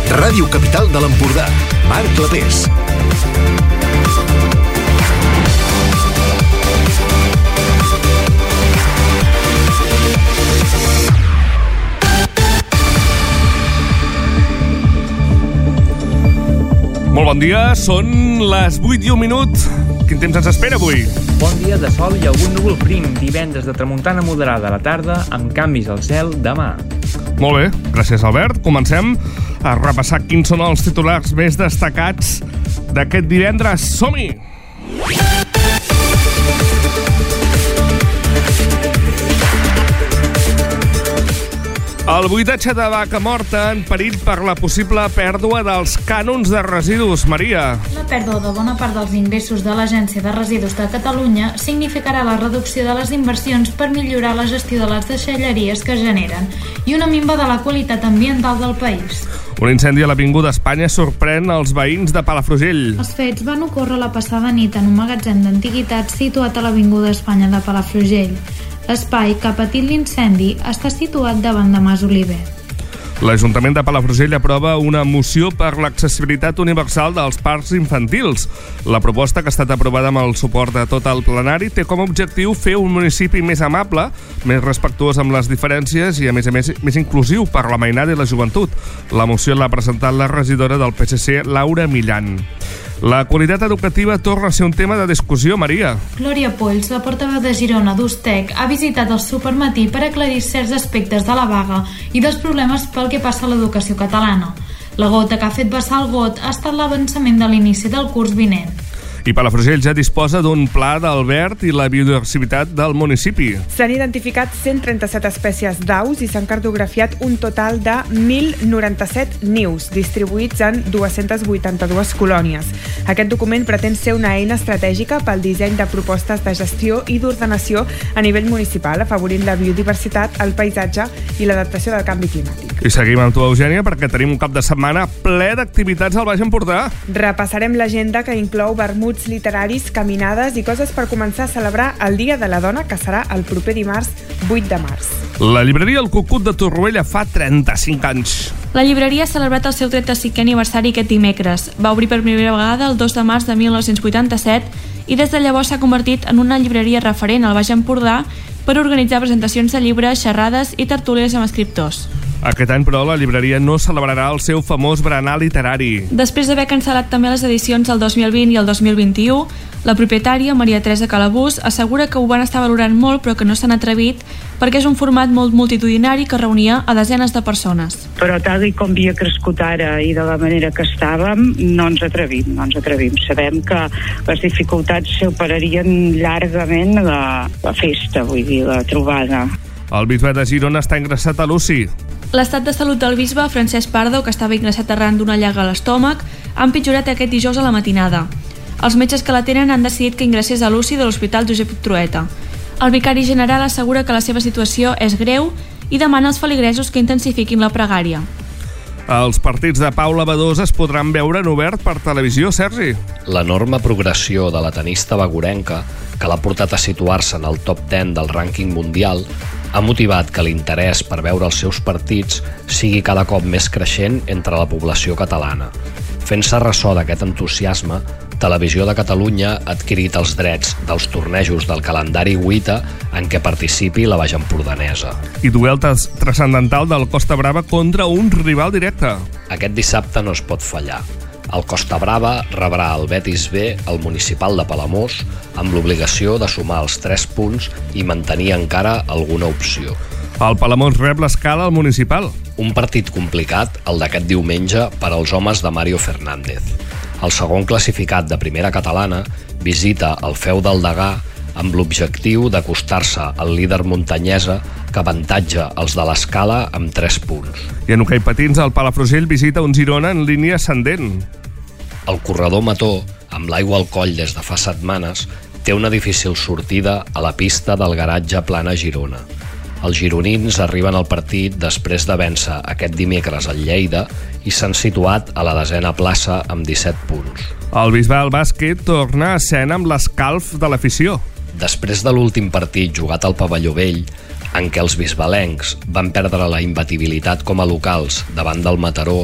Ràdio Capital de l'Empordà. Marc Clapés. Molt bon dia, són les 8:01. Quin temps ens espera avui? Bon dia de sol i algun núvol prim. Divendres de tramuntana moderada a la tarda, amb canvis al cel demà. Molt bé, gràcies Albert. Comencem a repassar quins són els titulars més destacats d'aquest divendres. Som-hi! El buidatge de vaca morta en perill per la possible pèrdua dels cànons de residus. Maria. La pèrdua de bona part dels ingressos de l'Agència de Residus de Catalunya significarà la reducció de les inversions per millorar la gestió de les deixalleries que generen i una minva de la qualitat ambiental del país. Un incendi a l'Avinguda Espanya sorprèn els veïns de Palafrugell. Els fets van ocórrer la passada nit en un magatzem d'antiguitats situat a l'Avinguda Espanya de Palafrugell. L'espai que ha patit l'incendi està situat davant de Mas Oliver. L'Ajuntament de Palafrugell aprova una moció per l'accessibilitat universal dels parcs infantils. La proposta, que ha estat aprovada amb el suport de tot el plenari, té com a objectiu fer un municipi més amable, més respectuós amb les diferències i, a més, més inclusiu per la mainada i la joventut. La moció l'ha presentat la regidora del PSC, Laura Millan. La qualitat educativa torna a ser un tema de discussió, Maria. Glòria Polls, la portaveu de Girona d'Ustec, ha visitat el Supermatí per aclarir certs aspectes de la vaga i dels problemes pel que passa a l'educació catalana. La gota que ha fet vessar el got ha estat l'avançament de l'inici del curs vinent. I Palafrugell ja disposa d'un pla del verd i la biodiversitat del municipi. S'han identificat 137 espècies d'aus i s'han cartografiat un total de 1.097 nius, distribuïts en 282 colònies. Aquest document pretén ser una eina estratègica pel disseny de propostes de gestió i d'ordenació a nivell municipal, afavorint la biodiversitat, el paisatge i l'adaptació del canvi climàtic. I seguim amb tu, Eugènia, perquè tenim un cap de setmana ple d'activitats al Baix Empordà. Repassarem l'agenda, que inclou vermuts literaris, caminades i coses per començar a celebrar el Dia de la Dona, que serà el proper dimarts 8 de març. La llibreria El Cucut de Torroella fa 35 anys. La llibreria ha celebrat el seu 35è aniversari aquest dimecres. Va obrir per primera vegada el 2 de març de 1987 i des de llavors s'ha convertit en una llibreria referent al Baix Empordà per organitzar presentacions de llibres, xerrades i tertúlies amb escriptors. Aquest any, però, la llibreria no celebrarà el seu famós berenar literari. Després d'haver cancel·lat també les edicions del 2020 i el 2021, la propietària, Maria Teresa Calabús, assegura que ho van estar valorant molt però que no s'han atrevit perquè és un format molt multitudinari que reunia a desenes de persones. Però tal com havia crescut ara i de la manera que estàvem, no ens atrevim. Sabem que les dificultats superarien llargament la festa, vull dir, la trobada. El bisbe de Girona està ingressat a l'UCI. L'estat de salut del bisbe, Francesc Pardo, que estava ingressat arran d'una llaga a l'estómac, ha empitjorat aquest dijous a la matinada. Els metges que l'atenen han decidit que ingressés a l'UCI de l'Hospital Josep Trueta. El vicari general assegura que la seva situació és greu i demana als feligresos que intensifiquin la pregària. Els partits de Paula Badosa es podran veure en obert per televisió, Sergi. L'enorme progressió de la tenista bagurenca, que l'ha portat a situar-se en el top 10 del rànquing mundial, ha motivat que l'interès per veure els seus partits sigui cada cop més creixent entre la població catalana. Fent-se ressò d'aquest entusiasme, Televisió de Catalunya ha adquirit els drets dels tornejos del calendari WITA en què participi la Baix Empordanesa. I duel transcendental del Costa Brava contra un rival directe. Aquest dissabte no es pot fallar. El Costa Brava rebrà el Betis B al municipal de Palamós amb l'obligació de sumar els 3 punts i mantenir encara alguna opció. El Palamós rep l'Escala al municipal. Un partit complicat, el d'aquest diumenge, per als homes de Mario Fernández. El segon classificat de primera catalana visita el Feu del Degà amb l'objectiu d'acostar-se al líder muntanyesa que avantatja els de l'Escala amb 3 punts. I en hoquei patins, el Palafrugell visita un Girona en línia ascendent. El corredor Mató, amb l'aigua al coll des de fa setmanes, té una difícil sortida a la pista del garatge Plana Girona. Els gironins arriben al partit després de vèncer aquest dimecres al Lleida i s'han situat a la 10a plaça amb 17 punts. El Bisbal Bàsquet torna a escena amb l'escalf de l'afició. Després de l'últim partit jugat al Pavelló Vell, en què els bisbalencs van perdre la imbatibilitat com a locals davant del Mataró,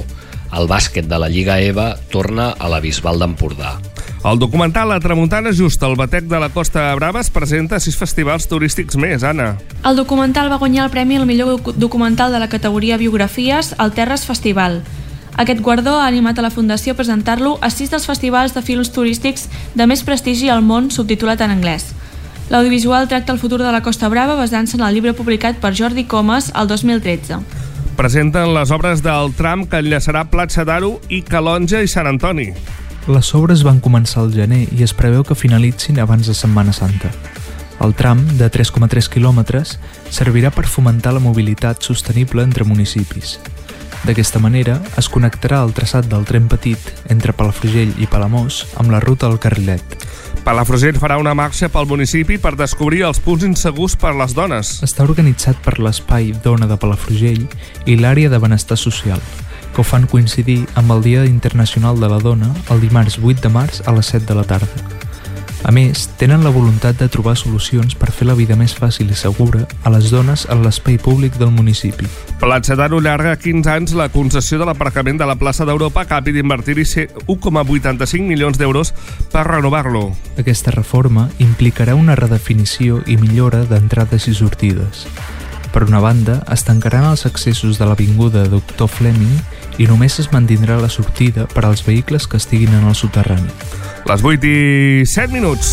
El bàsquet de la Lliga EVA torna a la Bisbal d'Empordà. El documental La Tramuntana Just, el batec de la Costa Brava, es presenta a 6 festivals turístics més, Anna. El documental va guanyar el premi al millor documental de la categoria Biografies al Terres Festival. Aquest guardó ha animat a la Fundació a presentar-lo a 6 dels festivals de films turístics de més prestigi al món, subtitulat en anglès. L'audiovisual tracta el futur de la Costa Brava basant-se en el llibre publicat per Jordi Comas el 2013. Presenten les obres del tram que enllaçarà Platja d'Aro i Calonja i Sant Antoni. Les obres van començar al gener i es preveu que finalitzin abans de Setmana Santa. El tram, de 3,3 quilòmetres, servirà per fomentar la mobilitat sostenible entre municipis. D'aquesta manera, es connectarà el traçat del tren petit entre Palafrugell i Palamós amb la ruta del Carrilet. Palafrugell farà una marxa pel municipi per descobrir els punts insegurs per les dones. Està organitzat per l'Espai Dona de Palafrugell i l'Àrea de Benestar Social, que ho fan coincidir amb el Dia Internacional de la Dona el dimarts 8 de març a les 7 de la tarda. A més, tenen la voluntat de trobar solucions per fer la vida més fàcil i segura a les dones en l'espai públic del municipi. Platja d'Aro llarga 15 anys la concessió de l'aparcament de la plaça d'Europa que ha d'invertir-hi 1,85 milions d'euros per renovar-lo. Aquesta reforma implicarà una redefinició i millora d'entrades i sortides. Per una banda, es tancaran els accessos de l'avinguda Doctor Fleming i només es mantindrà la sortida per als vehicles que estiguin en el soterrani. Les 8:07 minuts.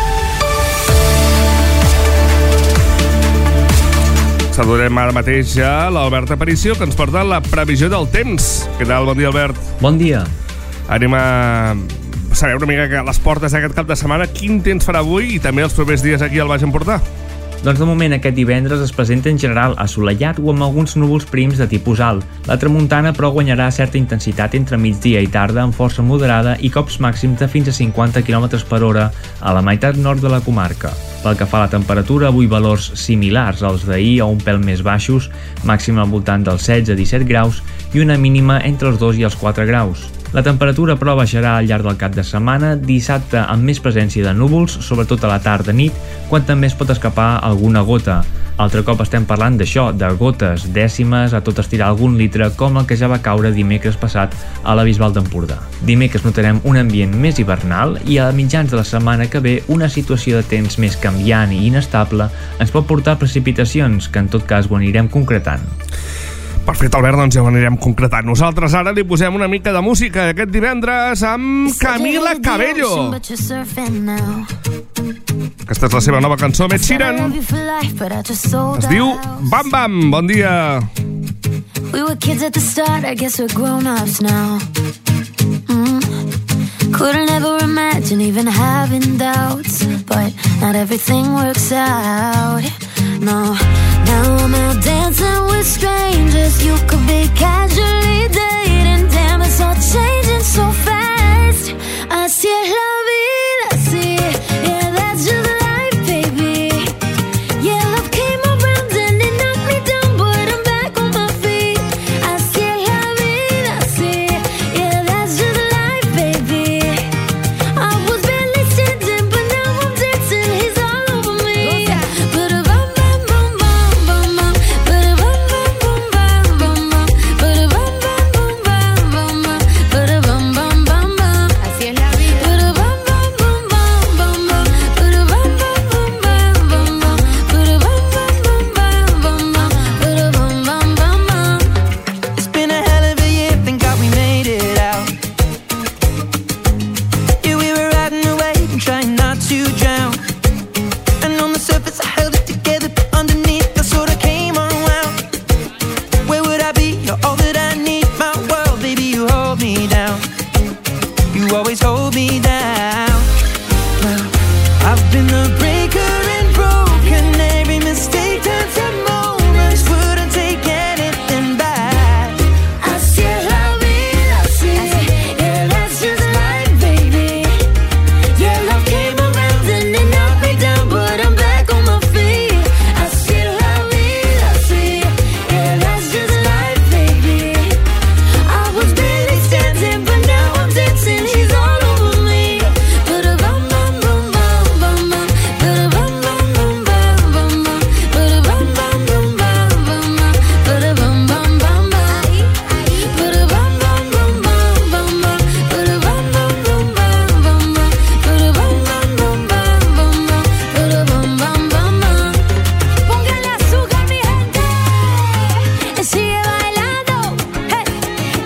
Saludem ara mateix a l'Albert Aparicio, que ens porta la previsió del temps. Què tal? Bon dia, Albert. Bon dia. Anem a saber una mica que a les portes d'aquest cap de setmana quin temps farà avui i també els propers dies aquí al Baix Empordà. Doncs de moment aquest divendres es presenta en general assolellat o amb alguns núvols prims de tipus alt. La tramuntana però guanyarà certa intensitat entre migdia i tarda amb força moderada i cops màxims de fins a 50 km per hora a la meitat nord de la comarca. Pel que fa a la temperatura, avui valors similars als d'ahir o un pèl més baixos, màxim al voltant dels 16-17 graus i una mínima entre els 2 i els 4 graus. La temperatura però baixarà al llarg del cap de setmana, dissabte amb més presència de núvols, sobretot a la tarda-nit, quan també es pot escapar alguna gota. Altre cop estem parlant d'això, de gotes dècimes a tot estirar algun litre, com el que ja va caure dimecres passat a la Bisbal d'Empordà. Dimecres notarem un ambient més hivernal i a mitjans de la setmana que ve una situació de temps més canviant i inestable ens pot portar precipitacions, que en tot cas ho anirem concretant. Perfecte, Albert, doncs ja ho anirem concretant. Nosaltres ara li posem una mica de música aquest divendres amb Camila Cabello. Aquesta és la seva nova cançó, Ed Sheeran. Es diu Bam Bam. Bon dia. We were kids at the start, I guess we're grown-ups now. Couldn't ever imagine even having doubts, but not everything works out. No, now I'm out dancing with strangers. You could be casually dating. Damn, it's all changing so fast. Así es la vida, sí. Yeah, that's just life, baby. Yeah, love came around and it knocked me down, but I'm back on my feet. Así es la vida, sí. Yeah, that's just life, baby. I was barely standing, but now I'm dancing. He's all over me. But a bum bum bum bum bum bum. But a bum bum bum bum bum bum. But a bum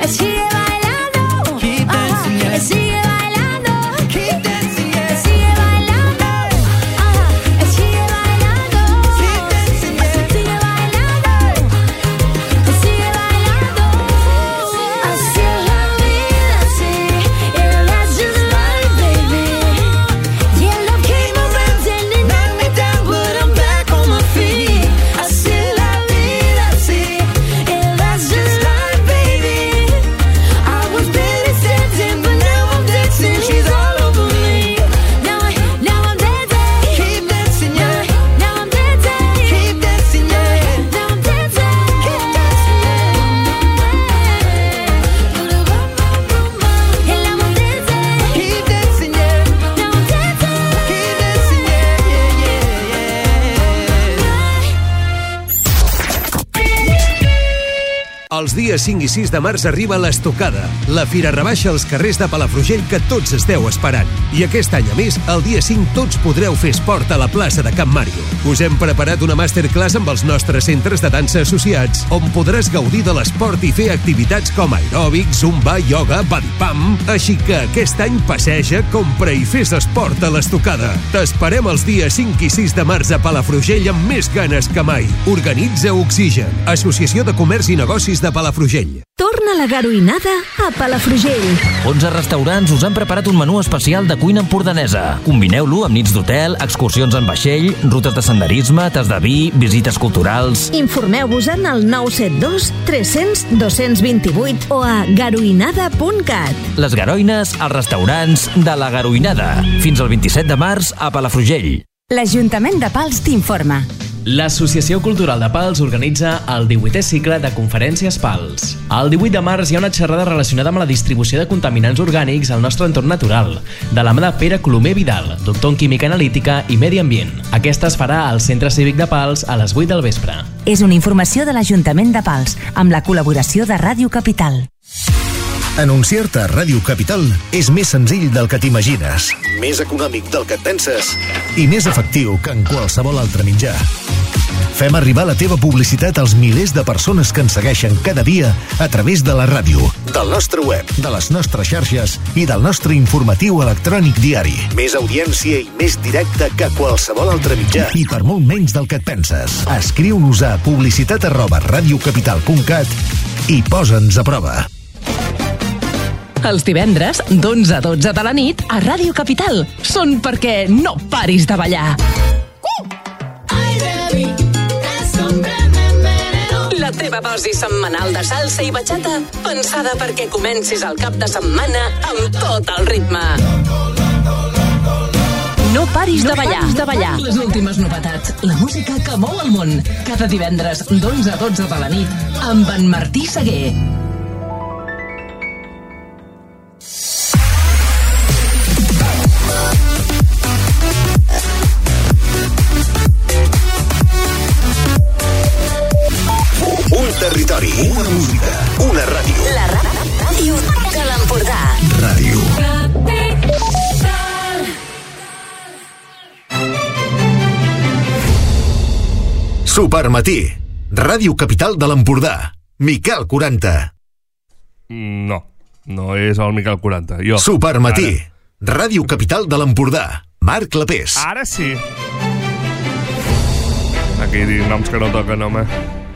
sigue bailando, keep dancing, yeah. sigue bailando, Keep dancing, yeah. sigue bailando, sigue bailando, Keep dancing, yeah. sigue bailando, sigue bailando. Así es la vida, así, yeah, that's just life, baby. Yeah, love came around and it knocked me down, but I'm back on my feet. Así es la vida, así, yeah, that's just life, baby. I was barely standing, but now I'm dancing. She's all over me. Now I'm dancing. Keep dancing, yeah. Now I'm dancing. Keep dancing, yeah. Now I'm dancing. Keep dancing, yeah. And now I'm dancing. Keep dancing, yeah. Now I'm dancing. Keep dancing, yeah, Els dies 5 i 6 de març arriba l'Estocada, la fira rebaixa als carrers de Palafrugell que tots esteu esperant. I aquest any, a més, el dia 5 tots podreu fer esport a la plaça de Can Mario. Us hem preparat una masterclass amb els nostres centres de dansa associats, on podràs gaudir de l'esport i fer activitats com aeròbic, zumba, ioga, bodypump. Així que aquest any passeja, compra i fes esport a l'Estocada. T'esperem els dies 5 i 6 de març a Palafrugell amb més ganes que mai. Organitza Oxigen, Associació de Comerç i Negocis de Palafrugell. Torna la garoinada a Palafrugell. 11 restaurants us han preparat un menú especial de cuina empordanesa. Combineu-lo amb nits d'hotel, excursions en vaixell, rutes de senderisme, tas de vi, visites culturals... Informeu-vos en el 972 300 228 o a garoinada.cat. Les Garoines, als restaurants de la Garoinada. Fins al 27 de març a Palafrugell. L'Ajuntament de Pals t'informa. L'Associació Cultural de Pals organitza el 18è cicle de conferències Pals. El 18 de març hi ha una xerrada relacionada amb la distribució de contaminants orgànics al nostre entorn natural, de la mà de Pere Colomer Vidal, doctor en Química Analítica i Medi Ambient. Aquesta es farà al Centre Cívic de Pals a les 8 del vespre. És una informació de l'Ajuntament de Pals, amb la col·laboració de Ràdio Capital. Anunciar-te a Ràdio Capital és més senzill del que t'imagines, més econòmic del que et penses i més efectiu que en qualsevol altre mitjà. Fem arribar la teva publicitat als milers de persones que ens segueixen cada dia a través de la ràdio, del nostre web, de les nostres xarxes i del nostre informatiu electrònic diari. Més audiència i més directe que qualsevol altre mitjà. I per molt menys del que et penses. Escriu-nos a publicitat@radiocapital.cat i posa'ns a prova. Els divendres, d'11 a 12 de la nit, a Ràdio Capital. Són perquè no paris de ballar. La teva dosi setmanal de salsa i bachata, pensada perquè comencis el cap de setmana amb tot el ritme. No paris de ballar. Les últimes novetats, la música que mou el món. Cada divendres, d'11 a 12 de la nit, amb en Martí Seguer. Un territori, una música, una ràdio. La ràdio de l'Empordà. Ràdio. Supermatí. Ràdio Capital de l'Empordà. Miquel 40. No és el Miquel 40. Jo. Supermatí. Ràdio Capital de l'Empordà. Marc Clapés. Ara sí. Aquí dic noms que no toquen, home.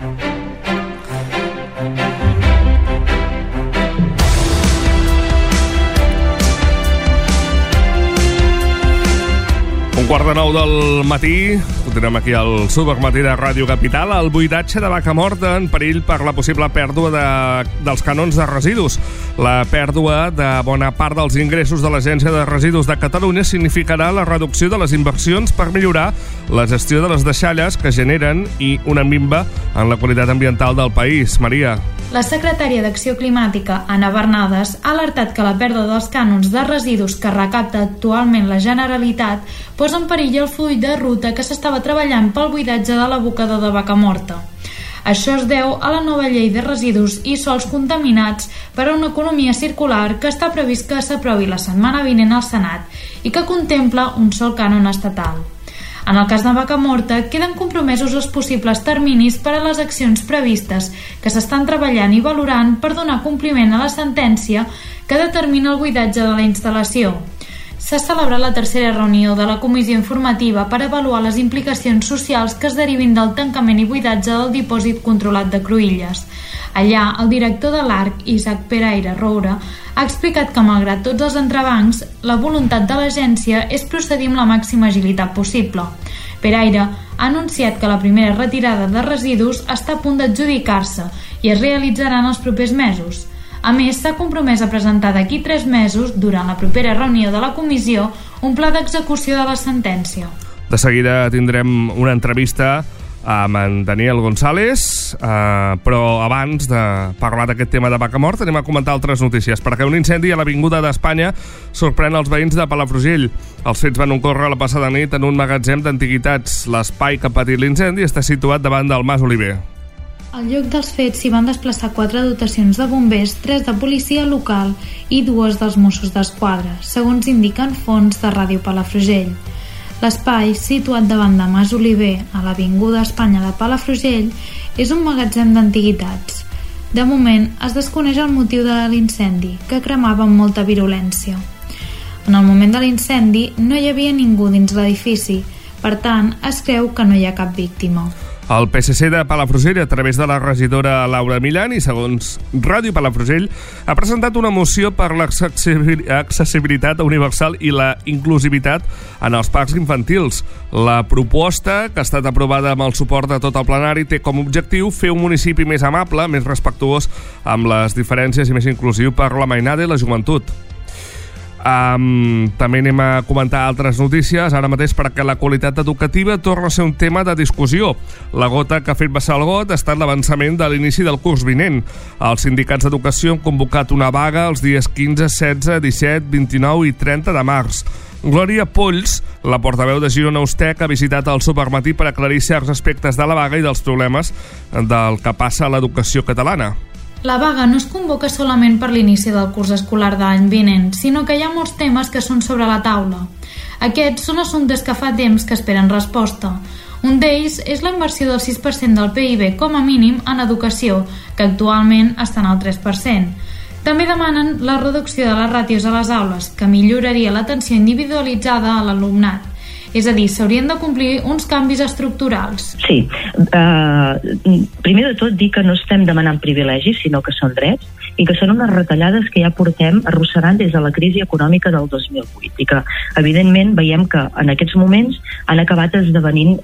Un quart de 9 del matí, continuem aquí al Supermatí de Ràdio Capital. El buidatge de vaca morta en perill per la possible pèrdua dels canons de residus. La pèrdua de bona part dels ingressos de l'Agència de Residus de Catalunya significarà la reducció de les inversions per millorar la gestió de les deixalles que generen i una minva en la qualitat ambiental del país. Maria. La secretària d'Acció Climàtica, Anna Bernades, ha alertat que la pèrdua dels cànons de residus que recapta actualment la Generalitat posa en perill el full de ruta que s'estava treballant pel buidatge de l'abocador de vaca morta. Això es deu a la nova llei de residus i sòls contaminats per a una economia circular que està previst que s'aprovi la setmana vinent al Senat i que contempla un sol cànon estatal. En el cas de Vacamorta, queden compromesos els possibles terminis per a les accions previstes que s'estan treballant i valorant per donar compliment a la sentència que determina el buidatge de la instal·lació. S'ha celebrat la tercera reunió de la comissió informativa per avaluar les implicacions socials que es derivin del tancament i buidatge del dipòsit controlat de Cruïlles. Allà, el director de l'ARC, Isaac Peraire Roura, ha explicat que, malgrat tots els entrebancs, la voluntat de l'agència és procedir amb la màxima agilitat possible. Peraire ha anunciat que la primera retirada de residus està a punt d'adjudicar-se i es realitzarà en els propers mesos. A més, s'ha compromès a presentar d'aquí 3 mesos, durant la propera reunió de la comissió, un pla d'execució de la sentència. De seguida tindrem una entrevista amb en Daniel González, però abans de parlar d'aquest tema de Vacamorta anem a comentar altres notícies, perquè un incendi a l'Avinguda d'Espanya sorprèn els veïns de Palafrugell. Els fets van ocórrer la passada nit en un magatzem d'antiguitats. L'espai que ha patit l'incendi està situat davant del Mas Oliver. Al lloc dels fets s'hi van desplaçar 4 dotacions de bombers, 3 de policia local i 2 dels Mossos d'Esquadra, segons indiquen fonts de Ràdio Palafrugell. L'espai, situat davant de Mas Oliver, a l'Avinguda Espanya de Palafrugell, és un magatzem d'antiguitats. De moment, es desconeix el motiu de l'incendi, que cremava amb molta virulència. En el moment de l'incendi no hi havia ningú dins l'edifici, per tant, es creu que no hi ha cap víctima. El PSC de Palafrugell, a través de la regidora Laura Milán i segons Ràdio Palafrugell, ha presentat una moció per l'accessibilitat universal i la inclusivitat en els parcs infantils. La proposta, que ha estat aprovada amb el suport de tot el plenari, té com a objectiu fer un municipi més amable, més respectuós amb les diferències i més inclusiu per la mainada i la joventut. També anem a comentar altres notícies ara mateix, perquè la qualitat educativa torna a ser un tema de discussió. La gota que ha fet vessar el got ha estat l'avançament de l'inici del curs vinent. Els sindicats d'educació han convocat una vaga els dies 15, 16, 17, 29 i 30 de març. Glòria Polls, la portaveu de Girona Ustec, ha visitat el Supermatí per aclarir certs aspectes de la vaga i dels problemes del que passa a l'educació catalana. La vaga no es convoca solament per l'inici del curs escolar de l'any vinent, sinó que hi ha molts temes que són sobre la taula. Aquests són assumptes que fa temps que esperen resposta. Un d'ells és la inversió del 6% del PIB com a mínim en educació, que actualment està en el 3%. També demanen la reducció de les ràtios a les aules, que milloraria l'atenció individualitzada a l'alumnat. És a dir, s'haurien de complir uns canvis estructurals. Sí. Primer de tot, dir que no estem demanant privilegis, sinó que són drets, i que són unes retallades que ja portem arrossegant des de la crisi econòmica del 2008, i que, evidentment, veiem que en aquests moments han acabat esdevenint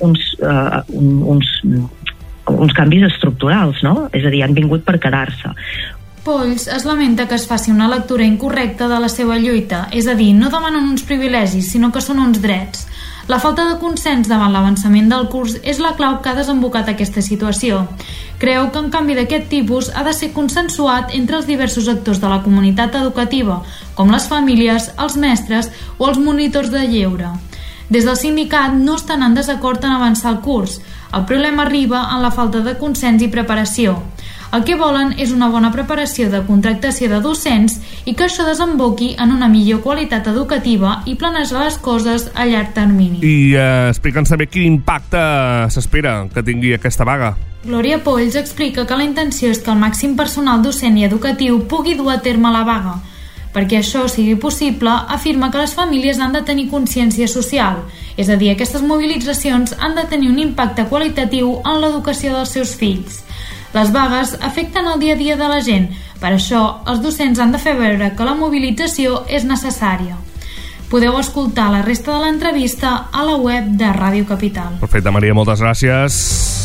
uns canvis estructurals, no? És a dir, han vingut per quedar-se. Polls es lamenta que es faci una lectura incorrecta de la seva lluita, és a dir, no demanen uns privilegis, sinó que són uns drets. La falta de consens davant l'avançament del curs és la clau que ha desembocat aquesta situació. Creu que un canvi d'aquest tipus ha de ser consensuat entre els diversos actors de la comunitat educativa, com les famílies, els mestres o els monitors de lleure. Des del sindicat no estan en desacord en avançar el curs. El problema arriba en la falta de consens i preparació. El que volen és una bona preparació de contractació de docents i que això desemboqui en una millor qualitat educativa i planejar les coses a llarg termini. I explica'ns també quin impacte s'espera que tingui aquesta vaga. Glòria Polls explica que la intenció és que el màxim personal docent i educatiu pugui dur a terme la vaga. Perquè això sigui possible, afirma que les famílies han de tenir consciència social, és a dir, aquestes mobilitzacions han de tenir un impacte qualitatiu en l'educació dels seus fills. Les vagues afecten el dia a dia de la gent, per això els docents han de fer veure que la mobilització és necessària. Podeu escoltar la resta de l'entrevista a la web de Ràdio Capital. Perfecte, Maria, moltes gràcies.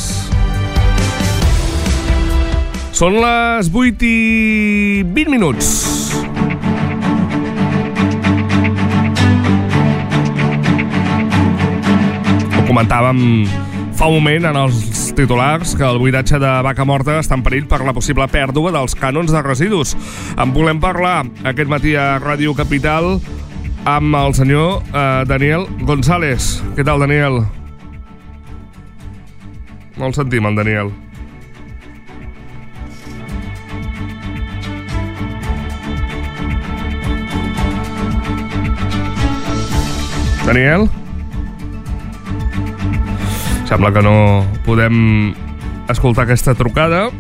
Són les 8:20. Ho comentàvem fa un moment en els titulars que el buidatge de Vacamorta està en perill per la possible pèrdua dels cànons de residus. En volem parlar aquest matí a Ràdio Capital amb el senyor Daniel González. Què tal, Daniel? No el sentim, en Daniel. Daniel? Sembla que no podem escoltar aquesta trucada.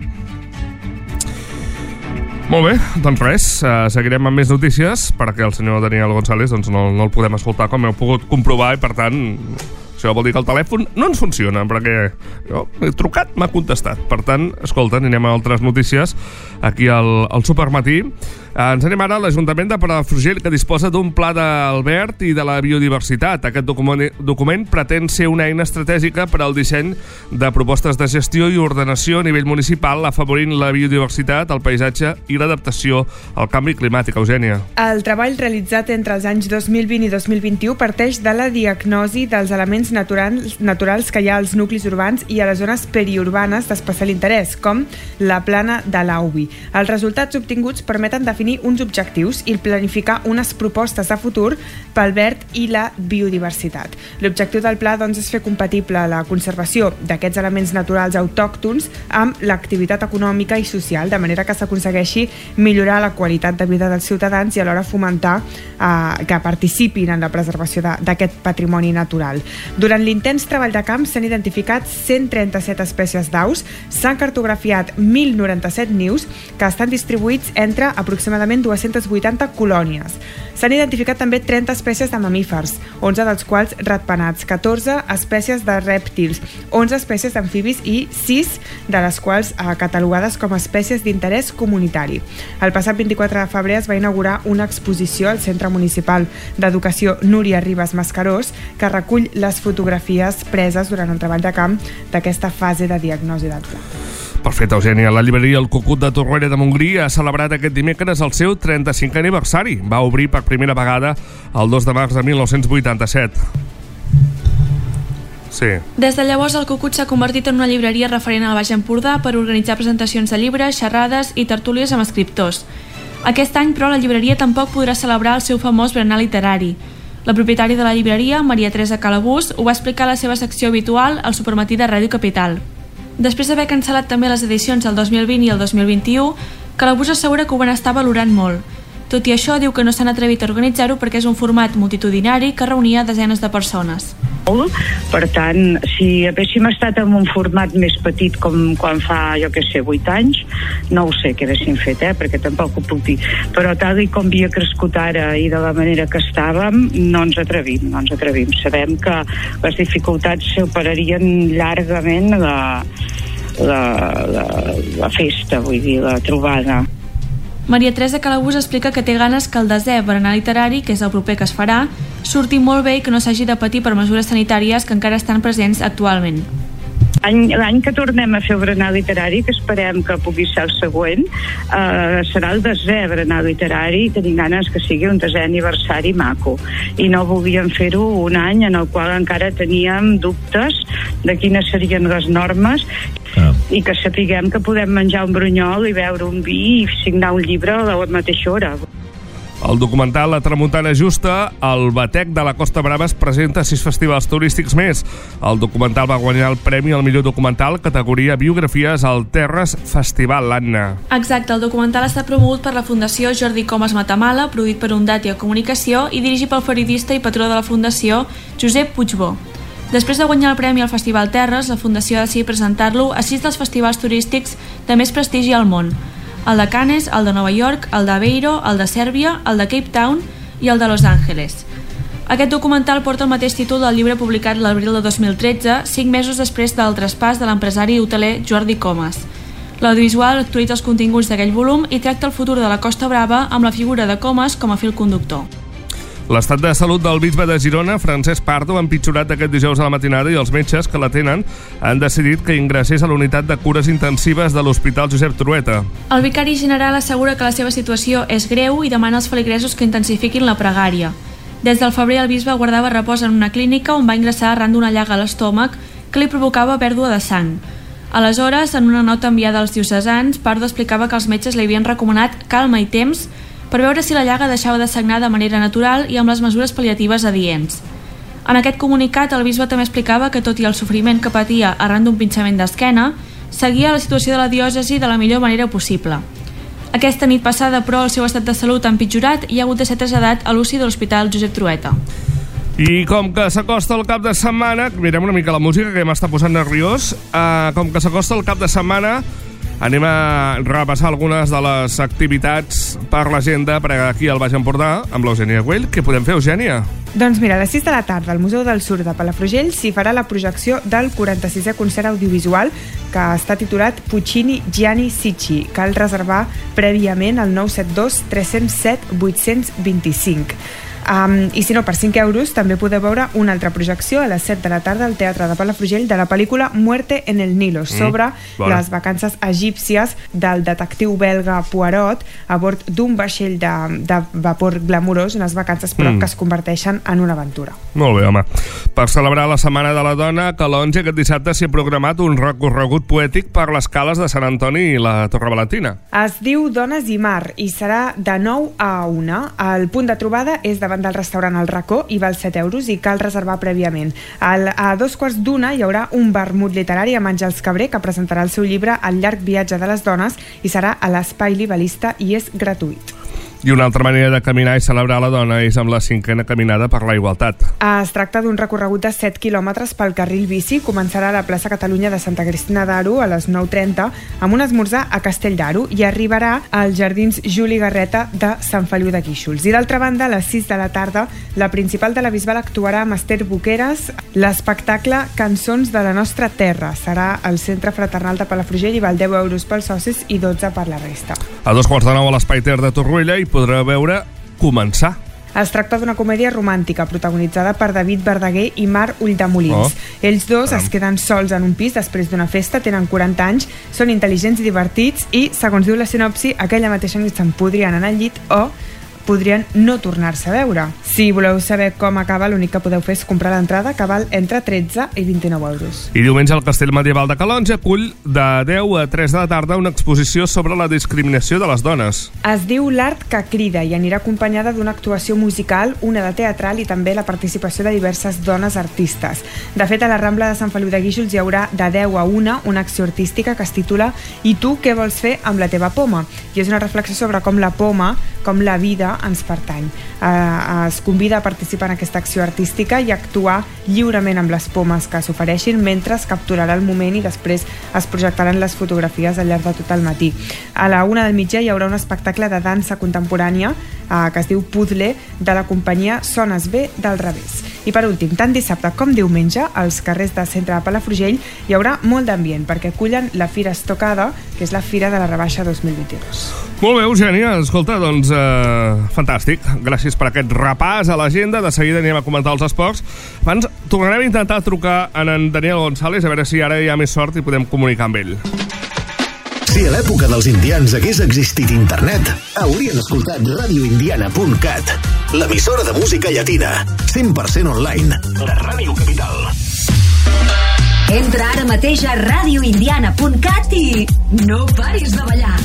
Molt bé, doncs res, seguirem amb més notícies perquè el senyor Daniel González doncs no el podem escoltar, com heu pogut comprovar, i per tant això vol dir que el telèfon no ens funciona, perquè jo he trucat, m'ha contestat. Per tant, escolta, anirem a altres notícies aquí al Supermatí. Ens anem ara a l'Ajuntament de Palafrugell, que disposa d'un pla d'Albert i de la biodiversitat. Aquest document pretén ser una eina estratègica per al disseny de propostes de gestió i ordenació a nivell municipal, afavorint la biodiversitat, el paisatge i l'adaptació al canvi climàtic. Eugènia. El treball realitzat entre els anys 2020 i 2021 parteix de la diagnosi dels elements naturals que hi ha als nuclis urbans i a les zones periurbanes d'especial interès, com la plana de l'Aubi. Els resultats obtinguts permeten definir uns objectius i planificar unes propostes de futur pel verd i la biodiversitat. L'objectiu del pla és fer compatible la conservació d'aquests elements naturals autòctons amb l'activitat econòmica i social, de manera que s'aconsegueixi millorar la qualitat de vida dels ciutadans i alhora fomentar que participin en la preservació d'aquest patrimoni natural. Durant l'intens treball de camp s'han identificat 137 espècies d'aus, s'han cartografiat 1.097 nius que estan distribuïts entre aproximadament 280 colònies. S'han identificat també 30 espècies de mamífers, 11 dels quals ratpenats, 14 espècies de rèptils, 11 espècies d'amfibis i 6 de les quals catalogades com a espècies d'interès comunitari. El passat 24 de febrer es va inaugurar una exposició al Centre Municipal d'Educació Núria Ribas Mascarós que recull les fotografies preses durant el treball de camp d'aquesta fase de diagnosi del pla. Perfecte, Eugènia. La llibreria El Cucut de Torroella de Montgrí ha celebrat aquest dimecres el seu 35è aniversari. Va obrir per primera vegada el 2 de març de 1987. Sí. Des de llavors, el Cucut s'ha convertit en una llibreria referent al Baix Empordà per organitzar presentacions de llibres, xerrades i tertúlies amb escriptors. Aquest any, però, la llibreria tampoc podrà celebrar el seu famós berenar literari. La propietària de la llibreria, Maria Teresa Calabús, ho va explicar a la seva secció habitual al Supermatí de Ràdio Capital. Després d'haver cancel·lat també les edicions del 2020 i el 2021, Calabús assegura que ho van estar valorant molt. Tot i això, diu que no s'han atrevit a organitzar-ho perquè és un format multitudinari que reunia desenes de persones. Per tant, si haguéssim estat en un format més petit com quan fa, 8 anys, no ho sé què haguéssim fet, perquè tampoc ho puc dir. Però tal com havia crescut ara i de la manera que estàvem, no ens atrevim. Sabem que les dificultats superarien llargament la festa, vull dir, la trobada. Maria Teresa Calabús explica que té ganes que el 10è berenar literari, que és el proper que es farà, surti molt bé i que no s'hagi de patir per mesures sanitàries que encara estan presents actualment. L'any que tornem a fer el berenar literari, que esperem que pugui ser el següent, serà el 10è berenar literari i tenim ganes que sigui un 10è aniversari maco. I no volíem fer-ho un any en el qual encara teníem dubtes de quines serien les normes i que sapiguem que podem menjar un brunyol i beure un vi i signar un llibre a la mateixa hora. El documental La Tramuntana Justa, el Batec de la Costa Brava, es presenta a 6 festivals turístics més. El documental va guanyar el premi al millor documental categoria Biografies al Terres Festival, l'Anna. Exacte, el documental està promogut per la Fundació Jordi Comas Matamala, produït per Ondatia Comunicació i dirigit pel periodista i patró de la Fundació, Josep Puigbó. Després de guanyar el premi al Festival Terres, la Fundació ha decidit presentar-lo a 6 dels festivals turístics de més prestigi al món: el de Cannes, el de Nova York, el d'Aveiro, el de Sèrbia, el de Cape Town i el de Los Angeles. Aquest documental porta el mateix títol del llibre publicat l'abril de 2013, 5 mesos després del traspàs de l'empresari hoteler Jordi Comas. L'audiovisual actualitza els continguts d'aquell volum i tracta el futur de la Costa Brava amb la figura de Comas com a fil conductor. L'estat de salut del bisbe de Girona, Francesc Pardo, ha empitjorat aquest dijous a la matinada i els metges que l'atenen han decidit que ingressés a la unitat de cures intensives de l'Hospital Josep Trueta. El vicari general assegura que la seva situació és greu i demana als feligresos que intensifiquin la pregària. Des del febrer el bisbe guardava repòs en una clínica on va ingressar arran d'una llaga a l'estómac que li provocava pèrdua de sang. Aleshores, en una nota enviada als diocesans, Pardo explicava que els metges li havien recomanat calma i temps per veure si la llaga deixava de sagnar de manera natural i amb les mesures pal·liatives adients. En aquest comunicat, el bisbe també explicava que, tot i el sofriment que patia arran d'un pinçament d'esquena, seguia la situació de la diòcesi de la millor manera possible. Aquesta nit passada, però, el seu estat de salut ha empitjorat i ha hagut de ser traslladat a l'UCI de l'Hospital Josep Trueta. I com que s'acosta el cap de setmana, mirem una mica la música que m'està posant nerviós, com que s'acosta el cap de setmana, anem a repassar algunes de les activitats per l'agenda per aquí al Baix Empordà amb l'Eugènia Güell. Què podem fer, Eugènia? Doncs mira, a les 6 de la tarda al Museu del Surf de Palafrugell s'hi farà la projecció del 46è concert audiovisual que està titulat Puccini Gianni Ricci. Cal reservar prèviament al 972 307 825. I si no, per 5 euros també podeu veure una altra projecció a les 7 de la tarda al Teatre de Palafrugell de la pel·lícula Muerte en el Nilo, sobre les vacances egípcies del detectiu belga Poirot a bord d'un vaixell de vapor glamurós, unes vacances però que es converteixen en una aventura. Molt bé, home. Per celebrar la Setmana de la Dona, a Calonge aquest dissabte s'hi ha programat un recorregut poètic per les cales de Sant Antoni i la Torre Valentina. Es diu Dones i Mar i serà de 9 a 1. El punt de trobada és davant del restaurant El Racó i val 7 euros i cal reservar prèviament. A 2:15 hi haurà un vermut literari amb Àngels Cabré, que presentarà el seu llibre El llarg viatge de les dones i serà a l'Espai Libelista i és gratuït. I una altra manera de caminar i celebrar la dona és amb la 5a caminada per la igualtat. Es tracta d'un recorregut de 7 quilòmetres pel carril bici. Començarà a la plaça Catalunya de Santa Cristina d'Aro a les 9:30 amb un esmorzar a Castell d'Aro i arribarà als Jardins Juli Garreta de Sant Feliu de Guíxols. I d'altra banda, a les 6 de la tarda, la principal de la Bisbal actuarà amb Esther Boqueras l'espectacle Cançons de la nostra terra. Serà al Centre Fraternal de Palafrugell i val 10 euros pels socis i 12 per la resta. A 2:15 a l'Espai Ter de Torroella i podrà veure Començar. Es tracta d'una comèdia romàntica protagonitzada per David Verdaguer i Mar Ulldemolins. Ells dos es queden sols en un pis després d'una festa, tenen 40 anys, són intel·ligents i divertits i, segons diu la sinopsi, aquella mateixa nit se'n podrien anar al llit o podrien no tornar-se a veure. Si voleu saber com acaba, l'únic que podeu fer és comprar l'entrada, que val entre 13 i 29 euros. I diumenge el Castell Medieval de Calonge acull de 10 a 3 de la tarda una exposició sobre la discriminació de les dones. Es diu L'art que crida i anirà acompanyada d'una actuació musical, una de teatral i també la participació de diverses dones artistes. De fet, a la Rambla de Sant Feliu de Guíxols hi haurà de 10 a 1 una acció artística que es titula I tu què vols fer amb la teva poma? I és una reflexió sobre com la poma, com la vida ens pertany. Es convida a participar en aquesta acció artística i actuar lliurement amb les pomes que s'ofereixin mentre es capturarà el moment i després es projectaran les fotografies al llarg de tot el matí. A la 1 del migdia hi haurà un espectacle de dansa contemporània que es diu Puzzle de la companyia Sones B del Revés. I per últim, tant dissabte com diumenge, als carrers del centre de Palafrugell hi haurà molt d'ambient perquè acullen la Fira Estocada, que és la Fira de la Rebaixa 2022. Molt bé, Eugènia, escolta, doncs fantàstic. Gràcies per aquest repàs a l'agenda. De seguida anem a comentar els esports. Abans tornarem a intentar trucar a en Daniel González a veure si ara hi ha més sort i podem comunicar amb ell. Si a l'època dels indians hagués existit internet, haurien escoltat radioindiana.cat, l'emissora de música llatina, 100% online, de Ràdio Capital. Entra ara mateix a radioindiana.cat i no paris de ballar.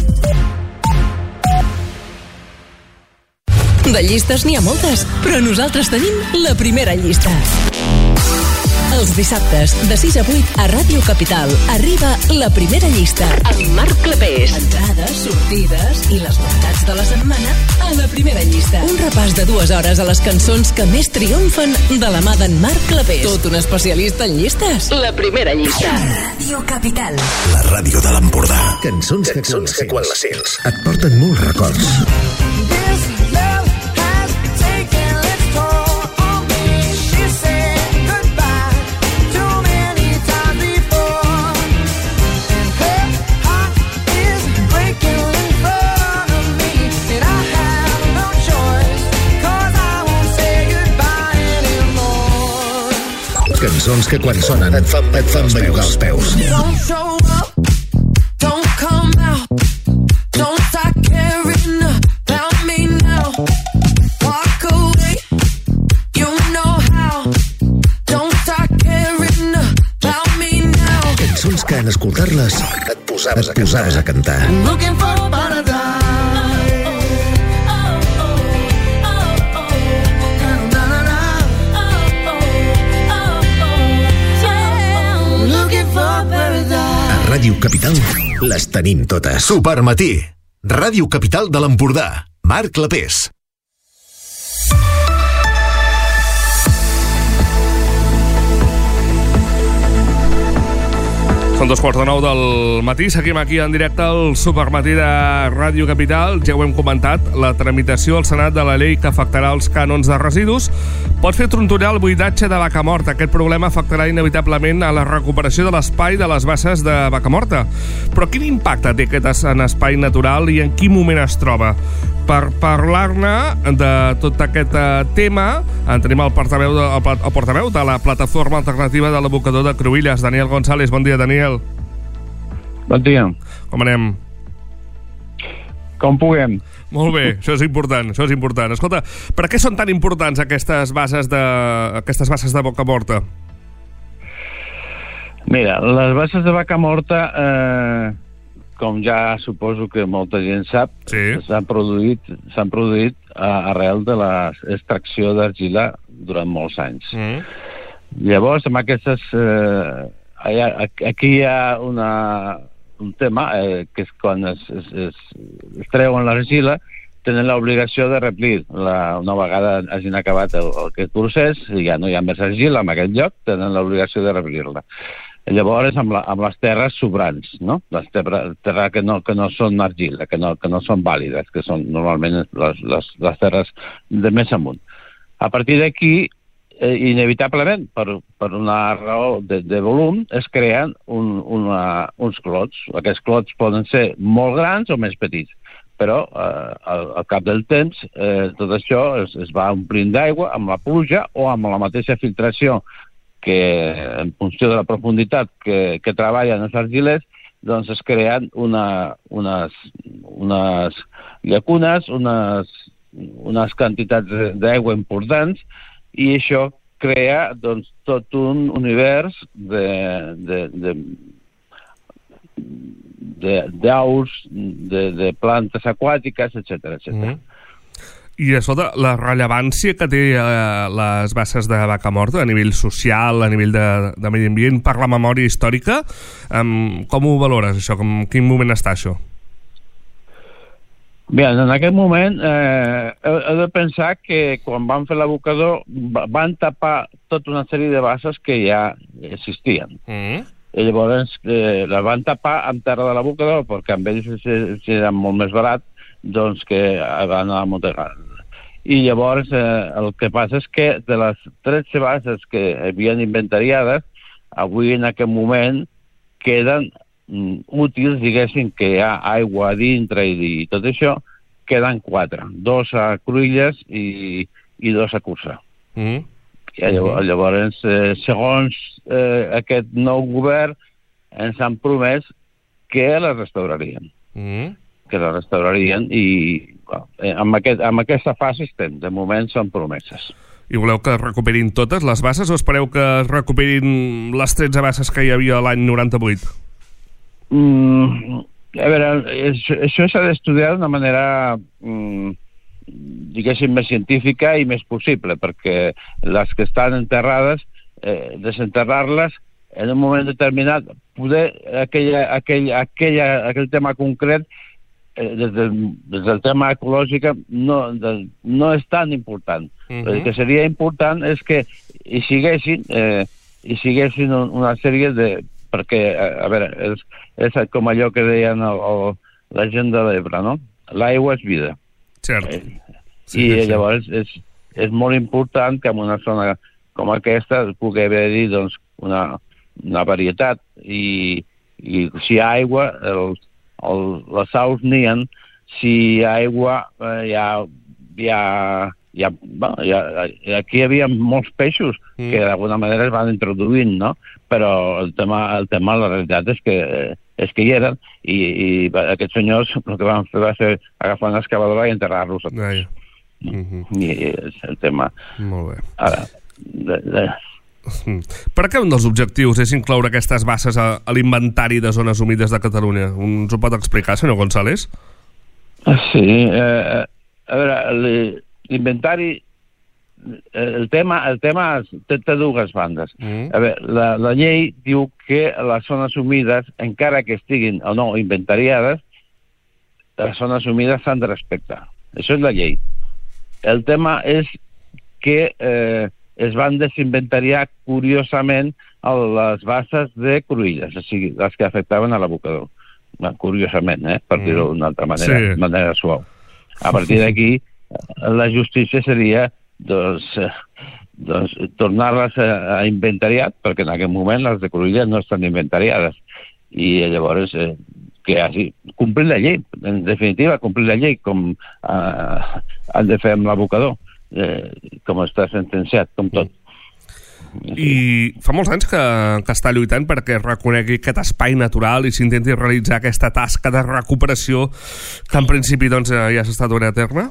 De llistes n'hi ha moltes, però nosaltres tenim la primera llista. Els dissabtes, de 6 a 8, a Ràdio Capital, arriba la primera llista. Amb Marc Clapés. Entrades, sortides i les novetats de la setmana a la primera llista. Un repàs de 2 hores a les cançons que més triomfen de la mà d'en Marc Clapés. Tot un especialista en llistes. La primera llista. Ràdio Capital. La ràdio de l'Empordà. Cançons que quan les sents et porten molts records. Cançons que quan sonen et fan bellugar els peus. Don't show up, don't come out, don't start caring about me now. Walk away, you know how, don't start caring about me now. Cançons que en escoltar-les et posaves a cantar. I'm looking for paradise. A Ràdio Capital les tenim totes. Supermatí. Ràdio Capital de l'Empordà. Marc Clapés. Són 2:45 del matí, seguim aquí en directe al Supermatí de Ràdio Capital. Ja ho hem comentat, la tramitació al Senat de la llei que afectarà els cànons de residus pot fer trontollar el buidatge de Vacamorta. Aquest problema afectarà inevitablement a la recuperació de l'espai de les basses de Vacamorta. Però quin impacte té aquest en espai natural i en quin moment es troba? Per parlar-ne de tot aquest tema, en tenim el portaveu de la plataforma alternativa de l'abocador de Cruïlles, Daniel González. Bon dia, Daniel. Bon dia. Com anem? Com puguem. Molt bé, això és important, això és important. Escolta, per què són tan importants aquestes basses de Vacamorta? Mira, les basses de Vacamorta, com ja suposo que molta gent sap, s'han produït arrel de l'extracció d'argila durant molts anys. Llavors, amb aquestes... aquí hi ha un tema, que és quan es treuen l'argila, tenen l'obligació de replir. Una vegada hagin acabat aquest procés, ja no hi ha més argila en aquest lloc, tenen l'obligació de replir-la. Llavors, amb les terres sobrants, no? Les terres que no són argila, que no són vàlides, que són normalment les terres de més amunt. A partir d'aquí, inevitablement, per una raó de volum, es creen uns clots. Aquests clots poden ser molt grans o més petits, però al cap del temps tot això es va omplint d'aigua amb la pluja o amb la mateixa filtració que en funció de la profunditat que treballen els argilers, doncs es creen unes llacunes, unes quantitats d'aigua importants, i això crea doncs, tot un univers d'aus, de plantes aquàtiques, etc. I escolta, la rellevància que té les basses de Vacamorta a nivell social, a nivell de medi ambient, per la memòria històrica, com ho valores, això? En quin moment està això? Bé, en aquest moment he de pensar que quan van fer l'abocador van tapar tota una sèrie de basses que ja existien. I llavors les van tapar amb terra de l'abocador perquè amb ells era molt més barat doncs que van a Montegar. I llavors el que passa és que de les 13 bases que havien inventariades, avui en aquest moment queden útils, diguéssim, que hi ha aigua a dintre i tot això, queden 4. 2 a Cruïlles i 2 a Cursà. Llavors, segons aquest nou govern, ens han promès que la restaurarien. I amb aquesta fase estem. De moment són promeses. I voleu que recuperin totes les basses o espereu que es recuperin les 13 basses que hi havia l'any 98? A veure, això s'ha d'estudiar d'una manera diguéssim més científica i més possible, perquè les que estan enterrades, desenterrar-les en un moment determinat, poder aquell tema concret des del tema ecològic no és tan important. El que seria important és que hi siguessin una sèrie de... perquè, a veure, és com allò que deien la gent de l'Ebre, no? L'aigua és vida. Cert. I llavors és molt important que en una zona com aquesta pugui haver-hi doncs, una varietat i si hi ha aigua les aus nien, si hi ha aigua aquí hi havia molts peixos que d'alguna manera es van introduint, no? Però el tema la realitat és que hi eren i aquests senyors el que van fer va ser agafar una excavadora i enterrar-los a tots. I és el tema. Molt bé. Ara, per què un dels objectius és incloure aquestes basses a l'inventari de zones humides de Catalunya? Ens ho pot explicar, senyor González? Sí, a veure, l'inventari, el tema té dues bandes. A veure, la llei diu que les zones humides, encara que estiguin o no inventariades, les zones humides s'han de respectar. Això és la llei. El tema és que es van desinventariar curiosament les basses de Cruïlles, o sigui, les que afectaven a l'abocador. Curiosament, per dir-ho d'una altra manera suau. A partir d'aquí, la justícia seria tornar-les a inventariat, perquè en aquest moment les de Cruïlles no estan inventariades. I llavors, que hagi complir la llei, en definitiva, complir la llei com han de fer amb l'abocador, com està sentenciat, com tot. I fa molts anys que està lluitant perquè es reconegui aquest espai natural i s'intenti realitzar aquesta tasca de recuperació que en principi doncs, ja s'està duent a terme?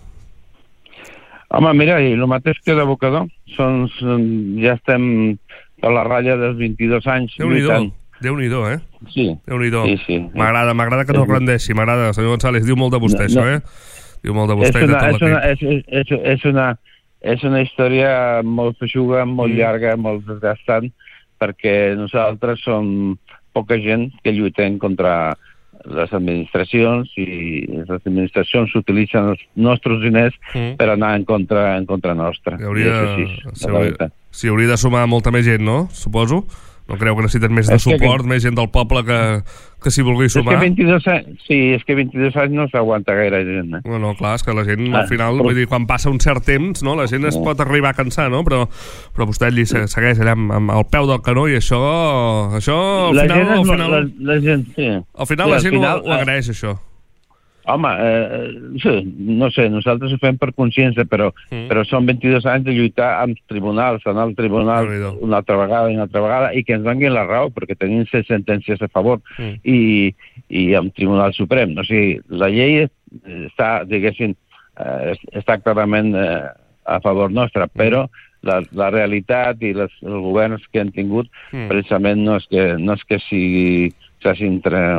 Home, mira, i el mateix que l'abocador, ja estem a la ratlla dels 22 anys lluitant. Déu-n'hi-do, Sí. Déu-n'hi-do. Sí. M'agrada que no es rendeixi, m'agrada, senyor González, diu molt de vostè, això, Diu molt de vostè i de tot l'equip. És una història molt feixuga, molt llarga, molt desgastant, perquè nosaltres som poca gent que lluitem contra les administracions i les administracions utilitzen els nostres diners per anar en contra nostra. S'hi hauria de sumar molta més gent, no? Suposo. No creu que necessiten més de suport, més gent del poble que s'hi vulgui sumar? És que 22 anys no s'aguanta gaire gent. No, clar, és que la gent al final, vull dir, quan passa un cert temps, no, la gent es pot arribar a cansar, no? Però vostè allí segueix allà amb el peu del canó i això al final la gent ho agraeix, això. Home, no sé, nosaltres ho fem per consciència, però són 22 anys de lluitar amb tribunals, anar al tribunal una altra vegada, i que ens donin la raó, perquè tenim 6 sentències a favor, i amb Tribunal Suprem. O sigui, la llei està, diguéssim, està clarament a favor nostra, però la realitat i els governs que han tingut, precisament no és que s'hagin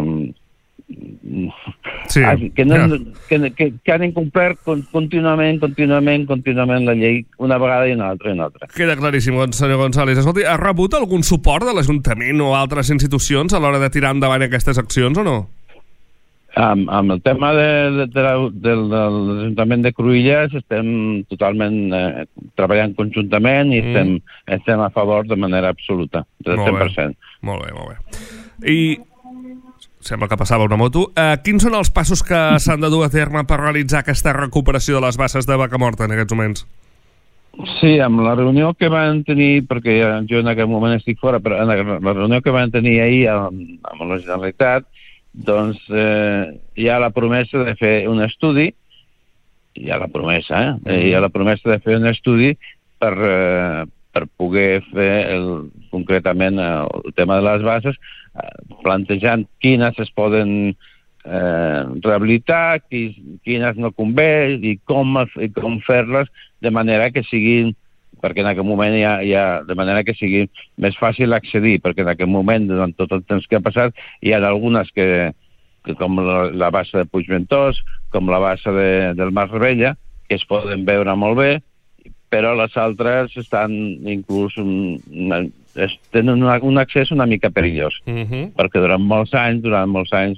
que han incomplert contínuament la llei una vegada i una altra. Queda claríssim, senyor González. Escolti, ha rebut algun suport de l'Ajuntament o altres institucions a l'hora de tirar endavant aquestes accions o no? Amb el tema de l'Ajuntament de Cruïlles estem totalment treballant conjuntament i estem a favor de manera absoluta, del 100%. Molt bé. I sembla que passava una moto. Quins són els passos que s'han de dur a terme per realitzar aquesta recuperació de les basses de Vacamorta en aquests moments? Sí, amb la reunió que van tenir, perquè jo en aquest moment estic fora, però en la reunió que van tenir ahir amb la Generalitat, doncs hi ha la promesa de fer un estudi, hi ha la promesa de fer un estudi per poder fer concretament el tema de les bases, plantejant quines es poden rehabilitar, quines no convé i com fer-les de manera que siguin, perquè en aquest moment de manera que sigui més fàcil accedir, perquè en aquest moment, durant tot el temps que ha passat, hi ha algunes que com la bassa de Puigventós, com la bassa del Mas Rebella, que es poden veure molt bé, però les altres estan inclús tenen un accés una mica perillós, perquè durant molts anys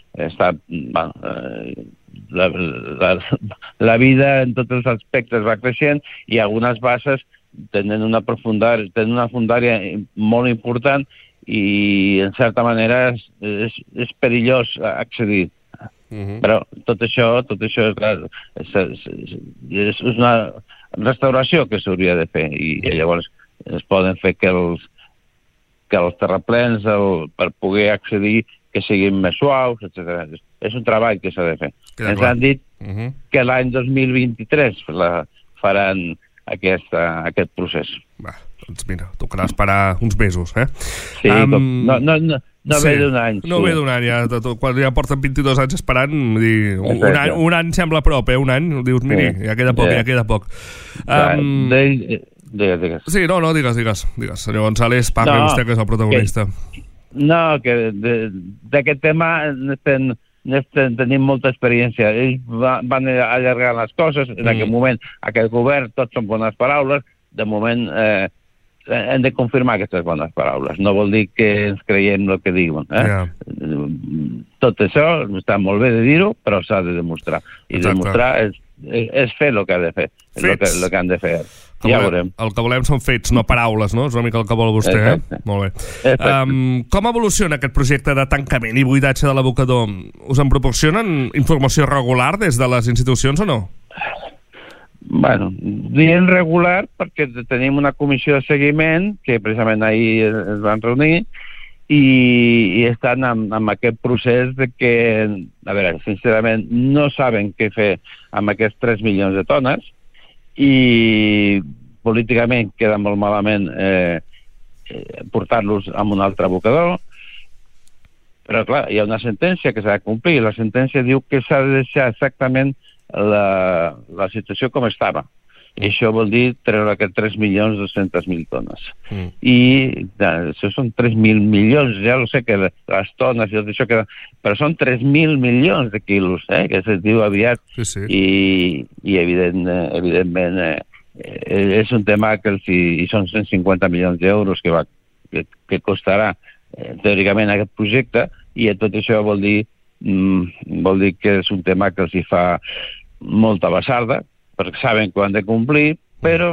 la vida en tots els aspectes va creixent i algunes basses tenen una fundària molt important i en certa manera és perillós accedir. Però tot això és una restauració que s'hauria de fer i llavors es poden fer que els terraplens per poder accedir que siguin més suaus, etc. És un treball que s'ha de fer. Ens han dit que l'any 2023 faran aquest procés. Doncs mira, tocarà esperar uns mesos, Sí, no ve d'un any. No ve d'un any, quan ja porten 22 anys esperant, un any sembla a prop, un any, dius, miri, ja queda poc. Digues. Sí, no, digues. Senyor González, parli vostè, que és el protagonista. No, que d'aquest tema tenim molta experiència. Ells van allargar les coses. En aquest moment, aquest govern, tot són bones paraules. De moment, hem de confirmar aquestes bones paraules. No vol dir que ens creiem el que diuen. Tot això està molt bé de dir-ho, però s'ha de demostrar. I demostrar és fer el que ha de fer, el que han de fer. ja veurem. El que volem són fets, no paraules, no? És una mica el que vol vostè, Exacte. Molt bé. Com evoluciona aquest projecte de tancament i buidatge de l'abocador? Us en proporcionen informació regular des de les institucions o no? Bueno, dient regular perquè tenim una comissió de seguiment que precisament ahir es van reunir i estan amb aquest procés de que, a veure, sincerament no saben què fer amb aquests 3 milions de tones i políticament queda molt malament portar-los a un altre abocador, però clar, hi ha una sentència que s'ha de complir. La sentència diu que s'ha de deixar exactament la situació com estava. I això vol dir treure aquests 3.200.000 tones. I això són 3.000 milions, ja lo sé que les tones i tot això queda, però són 3.000 milions de quilos, que se diu aviat. Sí. I evidentment és un tema que i són 150 milions d'euros que costarà teòricament aquest projecte, i tot això vol dir que és un tema que els hi fa molta basarda, perquè saben que ho han de complir, però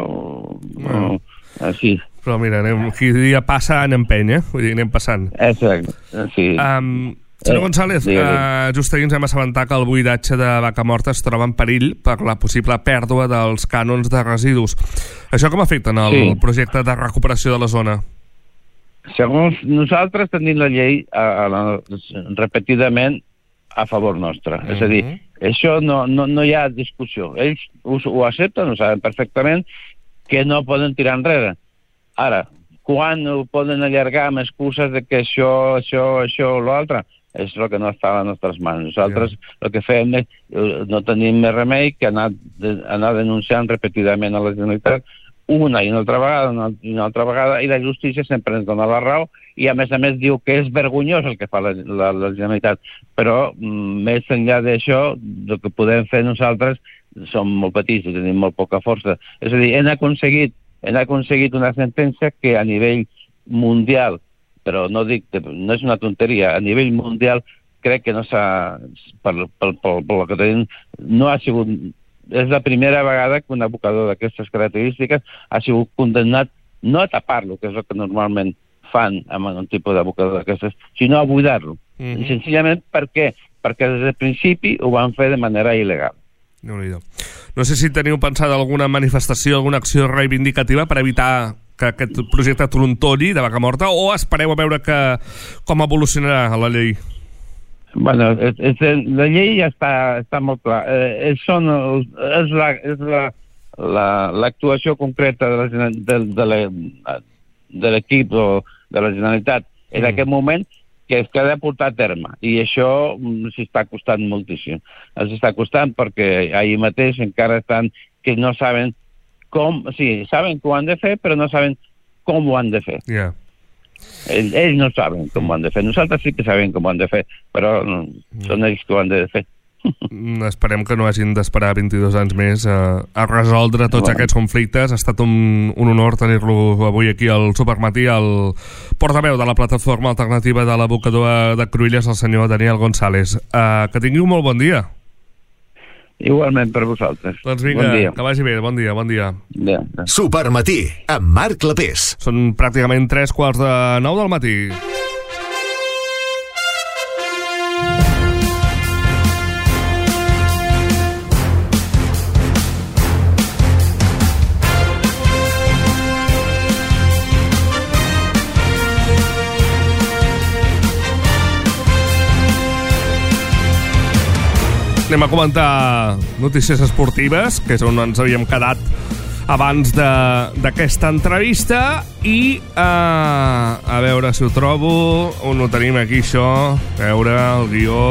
així. Però mira, qui dia passa any empeny, vull dir, anem passant. Exacte, sí. Senyor González, just ahir ens hem assabentat que el buidatge de Vacamorta es troba en perill per la possible pèrdua dels cànons de residus. Això com afecta en el projecte de recuperació de la zona? Segons nosaltres tenim la llei repetidament a favor nostre. És a dir, això no hi ha discussió. Ells ho accepten, ho saben perfectament, que no poden tirar enrere. Ara, quan ho poden allargar amb excuses de que això o l'altre, és el que no està a les nostres mans. Nosaltres el que fem no tenim més remei que anar denunciant repetidament a la Generalitat una i una altra vegada, i la justícia sempre ens dona la raó, i a més diu que és vergonyós el que fa la Generalitat. Però més enllà d'això, el que podem fer nosaltres som molt petits i tenim molt poca força. És a dir, hem aconseguit una sentència que a nivell mundial, però no és una tonteria, a nivell mundial crec que no s'ha, per el que tenim, no ha sigut. És la primera vegada que un abocador d'aquestes característiques ha sigut condemnat no a tapar-lo, que és el que normalment fan amb un tipus d'abocador d'aquestes, sinó a buidar-lo. Senzillament perquè des del principi ho van fer de manera il·legal. No sé si teniu pensat alguna manifestació, alguna acció reivindicativa per evitar que aquest projecte trontolli de Vacamorta, o espereu a veure com evolucionarà la llei? Bueno, la llei ja està molt clar. És l'actuació concreta de l'equip o de la Generalitat en aquest moment que es ha de portar a terme, i això s'està costant moltíssim. Els està costant perquè ahir mateix encara estan que no saben com, sí, saben que ho han de fer, però no saben com ho han de fer. Ells no saben com ho han de fer. Nosaltres sí que sabem com ho han de fer, però són ells que ho han de fer. Esperem que no hagin d'esperar 22 anys més a resoldre tots aquests conflictes. Ha estat un honor tenir-lo avui aquí al Supermatí, el portaveu de la plataforma alternativa de l'abocador de Cruïlles, el senyor Daniel González. Que tingueu molt bon dia. Igualment per vosaltres. Doncs vinga, que vagi bé, bon dia. Supermatí, amb Marc Clapés. Són pràcticament 3:45 del matí. Anem a comentar notícies esportives, que és on ens havíem quedat abans d'aquesta entrevista, i a veure si ho trobo, on ho tenim aquí, això, a veure, el guió.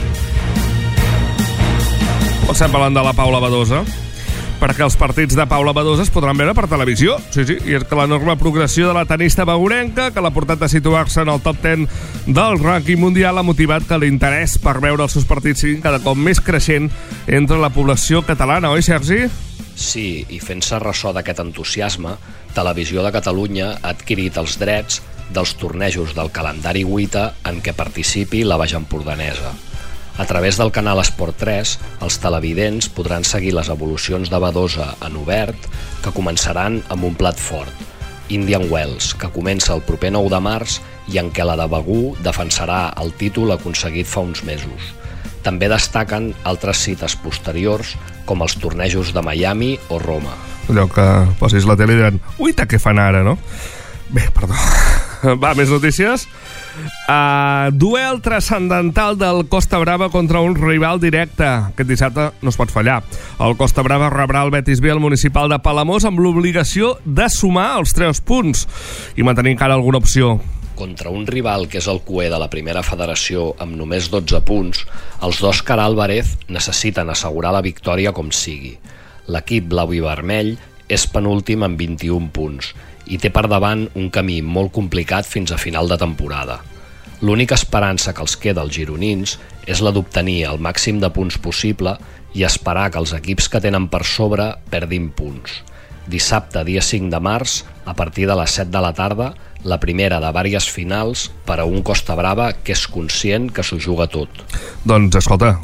Estem parlant de la Paula Badosa, perquè els partits de Paula Badosa es podran veure per televisió. Sí, i és que l'enorme progressió de la tenista bagurenca, que l'ha portat a situar-se en el top 10 del rànquing mundial, ha motivat que l'interès per veure els seus partits sigui cada cop més creixent entre la població catalana, oi, Sergi? Sí, i fent-se ressò d'aquest entusiasme, Televisió de Catalunya ha adquirit els drets dels tornejos del calendari Wita en què participi la baix empordanesa. A través del canal Esport 3, els televidents podran seguir les evolucions de Badosa en obert, que començaran amb un plat fort, Indian Wells, que comença el proper 9 de març i en què la de Begú defensarà el títol aconseguit fa uns mesos. També destaquen altres cites posteriors, com els tornejos de Miami o Roma. Allò que posis la tele i diran, uita, què fan ara, no? Bé, perdó. Va, més notícies. Duel transcendental del Costa Brava contra un rival directe. Aquest dissabte no es pot fallar. El Costa Brava rebrà el Betis B al municipal de Palamós amb l'obligació de sumar els 3 punts i mantenir encara alguna opció. Contra un rival que és el cuer de la primera federació amb només 12 punts, els d'Òscar Álvarez necessiten assegurar la victòria com sigui. L'equip blau i vermell és penúltim amb 21 punts i té per davant un camí molt complicat fins a final de temporada. L'única esperança que els queda als gironins és la d'obtenir el màxim de punts possible i esperar que els equips que tenen per sobre perdin punts. Dissabte, dia 5 de març, a partir de les 7 de la tarda, la primera de vàries finals per a un Costa Brava que és conscient que s'ho juga tot. Doncs, escolta,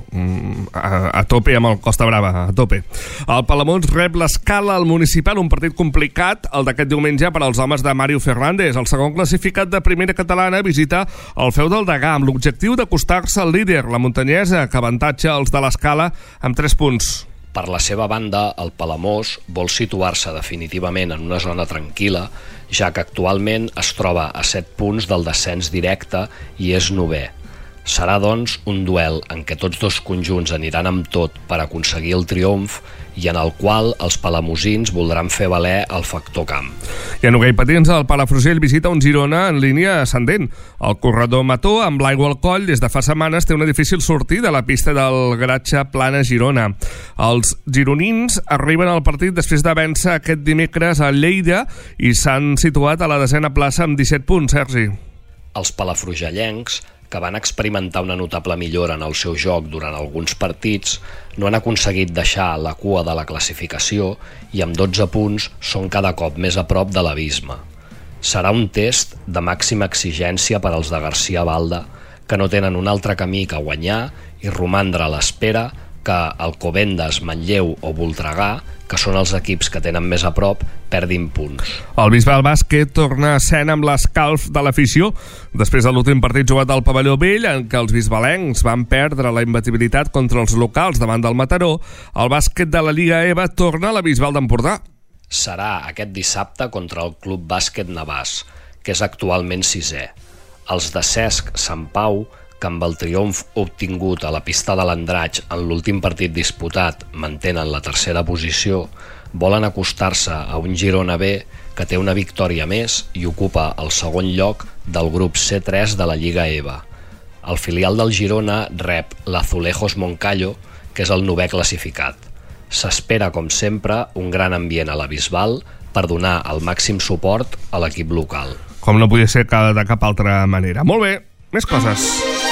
a tope amb el Costa Brava, a tope. El Palamós rep l'Escala al municipal, un partit complicat, el d'aquest diumenge per als homes de Mario Fernández. El segon classificat de primera catalana visita el Feu del Degà amb l'objectiu d'acostar-se al líder, la muntanyesa, que avantatja els de l'Escala amb 3 punts. Per la seva banda, el Palamós vol situar-se definitivament en una zona tranquil·la, ja que actualment es troba a 7 punts del descens directe i és 9è. Serà, doncs, un duel en què tots dos conjunts aniran amb tot per aconseguir el triomf i en el qual els palamosins voldran fer valer el factor camp. I en hoquei patins, el Palafrugell visita un Girona en línia ascendent. El corredor Mató, amb l'aigua al coll, des de fa setmanes té una difícil sortida a la pista del Garatge Plana Girona. Els gironins arriben al partit després de vèncer aquest dimecres a Lleida i s'han situat a la 10a plaça amb 17 punts, Sergi. Els palafrugellencs, que van experimentar una notable millora en el seu joc durant alguns partits, no han aconseguit deixar la cua de la classificació i amb 12 punts són cada cop més a prop de l'abisme. Serà un test de màxima exigència per als de García Balda, que no tenen un altre camí que guanyar i romandre a l'espera que Alcobendas, Manlleu o Voltregà, que són els equips que tenen més a prop, perdin punts. El Bisbal Bàsquet torna a escena amb l'escalf de l'afició després de l'últim partit jugat al Pavelló Vell, en què els bisbalencs van perdre la imbatibilitat contra els locals davant del Mataró. El bàsquet de la Lliga EVA torna a la Bisbal d'Empordà. Serà aquest dissabte contra el Club Bàsquet Navàs, que és actualment 6è. Els de Cesc Sant Pau, que amb el triomf obtingut a la pista de l'Andratx en l'últim partit disputat mantenen la 3a posició, volen acostar-se a un Girona B que té una victòria més i ocupa el segon lloc del grup C3 de la Lliga EVA. El filial del Girona rep l'Azulejos Moncayo, que és el 9è classificat. S'espera, com sempre, un gran ambient a la Bisbal per donar el màxim suport a l'equip local. Com no podia ser de cap altra manera. Molt bé, més coses.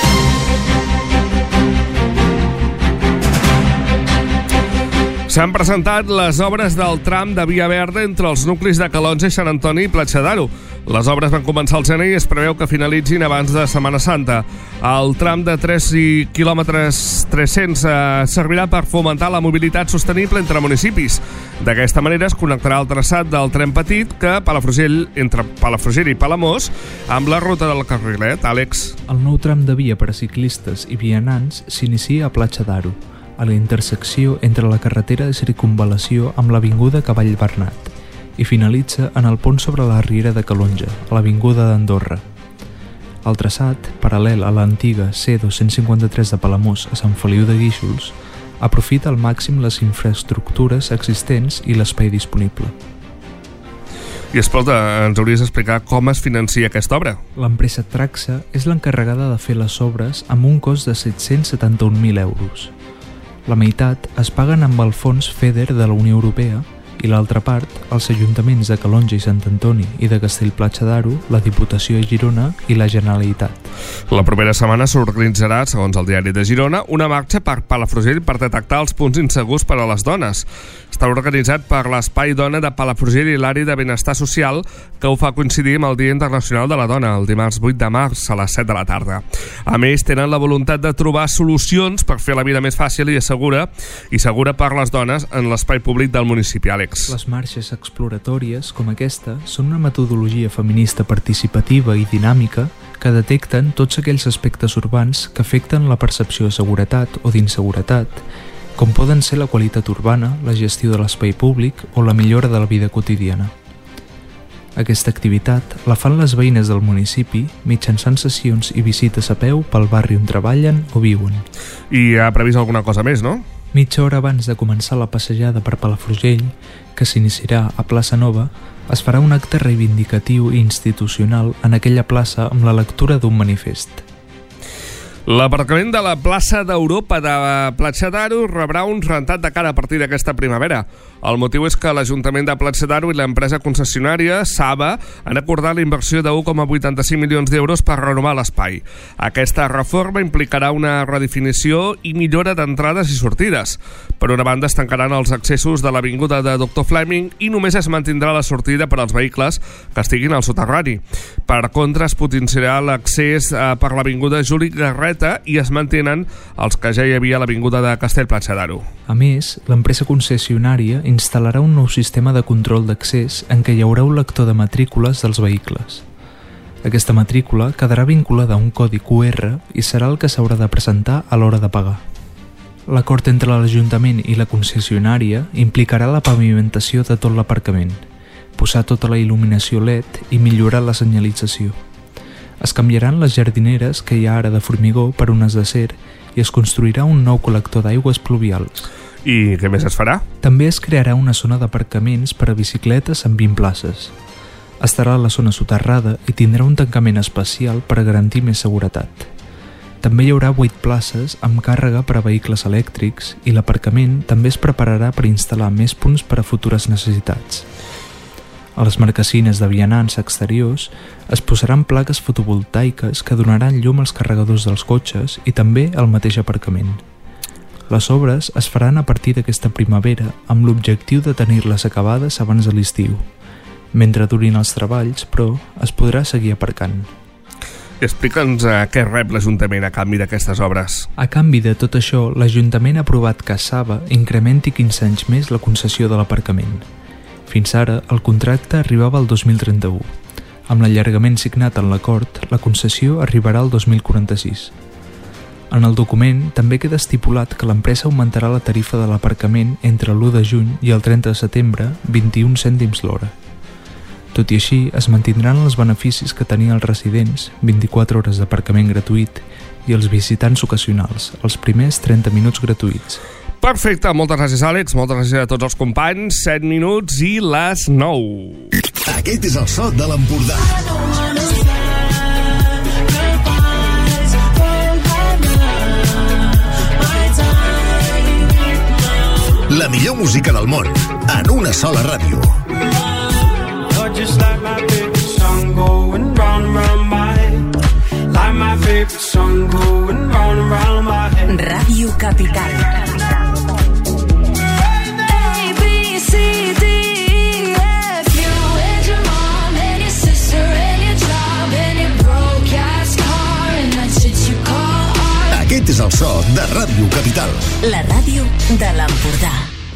S'han presentat les obres del tram de Via Verda entre els nuclis de Calonge, Sant Antoni i Platja d'Aro. Les obres van començar al gener i es preveu que finalitzin abans de Setmana Santa. El tram de 3 quilòmetres 300 servirà per fomentar la mobilitat sostenible entre municipis. D'aquesta manera es connectarà el traçat del tren petit que entre Palafrugell i Palamós amb la ruta del carrilet. Àlex. El nou tram de via per a ciclistes i vianants s'inicia a Platja d'Aro, a la intersecció entre la carretera de circunvalació amb l'avinguda Cavall Bernat i finalitza en el pont sobre la riera de Calonge, a l'avinguda d'Andorra. El traçat, paral·lel a l'antiga C253 de Palamós a Sant Feliu de Guíxols, aprofita al màxim les infraestructures existents i l'espai disponible. I escolta, ens hauries d'explicar com es financia aquesta obra. L'empresa Traxa és l'encarregada de fer les obres amb un cost de 771.000 euros. La meitat es paguen amb el fons FEDER de la Unió Europea i l'altra part, els ajuntaments de Calonge i Sant Antoni i de Castell-Platja d'Aro, la Diputació de Girona i la Generalitat. La propera setmana s'organitzarà, segons el Diari de Girona, una marxa per Palafrugell per detectar els punts insegurs per a les dones. Està organitzat per l'Espai Dona de Palafrugell i l'Àrea de Benestar Social, que ho fa coincidir amb el Dia Internacional de la Dona, el dimarts 8 de març a les 7 de la tarda. A més, tenen la voluntat de trobar solucions per fer la vida més fàcil i segura per les dones en l'espai públic del municipi. Àlex. Les marxes exploratòries, com aquesta, són una metodologia feminista participativa i dinàmica que detecten tots aquells aspectes urbans que afecten la percepció de seguretat o d'inseguretat, com poden ser la qualitat urbana, la gestió de l'espai públic o la millora de la vida quotidiana. Aquesta activitat la fan les veïnes del municipi mitjançant sessions i visites a peu pel barri on treballen o viuen. I ha previst alguna cosa més, no? Mitja hora abans de començar la passejada per Palafrugell, que s'iniciarà a Plaça Nova, es farà un acte reivindicatiu i institucional en aquella plaça amb la lectura d'un manifest. L'aparcament de la plaça d'Europa de Platja d'Aro rebrà un rentat de cara a partir d'aquesta primavera. El motiu és que l'Ajuntament de Platja d'Aro i l'empresa concessionària, Saba, han acordat la inversió de 1,85 milions d'euros per renovar l'espai. Aquesta reforma implicarà una redefinició i millora d'entrades i sortides. Per una banda, es tancaran els accessos de l'avinguda de Dr. Fleming i només es mantindrà la sortida per als vehicles que estiguin al soterrani. Per contra, es potenciarà l'accés per l'avinguda Juli Garret i es mantenen els que ja hi havia a l'avinguda de Castell-Platja d'Aro. A més, l'empresa concessionària instal·larà un nou sistema de control d'accés en què hi haurà un lector de matrícules dels vehicles. Aquesta matrícula quedarà vinculada a un codi QR i serà el que s'haurà de presentar a l'hora de pagar. L'acord entre l'Ajuntament i la concessionària implicarà la pavimentació de tot l'aparcament, posar tota la il·luminació LED i millorar la senyalització. Es canviaran les jardineres que hi ha ara de formigó per unes d'acer i es construirà un nou col·lector d'aigües pluvials. I què més es farà? També es crearà una zona d'aparcaments per a bicicletes amb 20 places. Estarà a la zona soterrada i tindrà un tancament especial per a garantir més seguretat. També hi haurà 8 places amb càrrega per a vehicles elèctrics i l'aparcament també es prepararà per instal·lar més punts per a futures necessitats. A les marquesines de vianants exteriors es posaran plaques fotovoltaiques que donaran llum als carregadors dels cotxes i també al mateix aparcament. Les obres es faran a partir d'aquesta primavera amb l'objectiu de tenir-les acabades abans de l'estiu. Mentre durin els treballs, però, es podrà seguir aparcant. Explica'ns què rep l'Ajuntament a canvi d'aquestes obres. A canvi de tot això, l'Ajuntament ha aprovat que Saba incrementi 15 anys més la concessió de l'aparcament. Fins ara, el contracte arribava al 2031. Amb l'allargament signat en l'acord, la concessió arribarà al 2046. En el document també queda estipulat que l'empresa augmentarà la tarifa de l'aparcament entre l'1 de juny i el 30 de setembre, 21 cèntims l'hora. Tot i així, es mantindran els beneficis que tenien els residents, 24 hores d'aparcament gratuït, i els visitants ocasionals, els primers 30 minuts gratuïts. Perfecte, moltes gràcies, Àlex, moltes gràcies a tots els companys. 7 minuts i les 9. Aquest és el so de l'Empordà. La millor música del món, en una sola ràdio. Just like my favorite song going round and round my head. Like my favorite song going round and round my head. Ràdio Capital. Aquest és el so de Ràdio Capital. La ràdio de l'Empordà.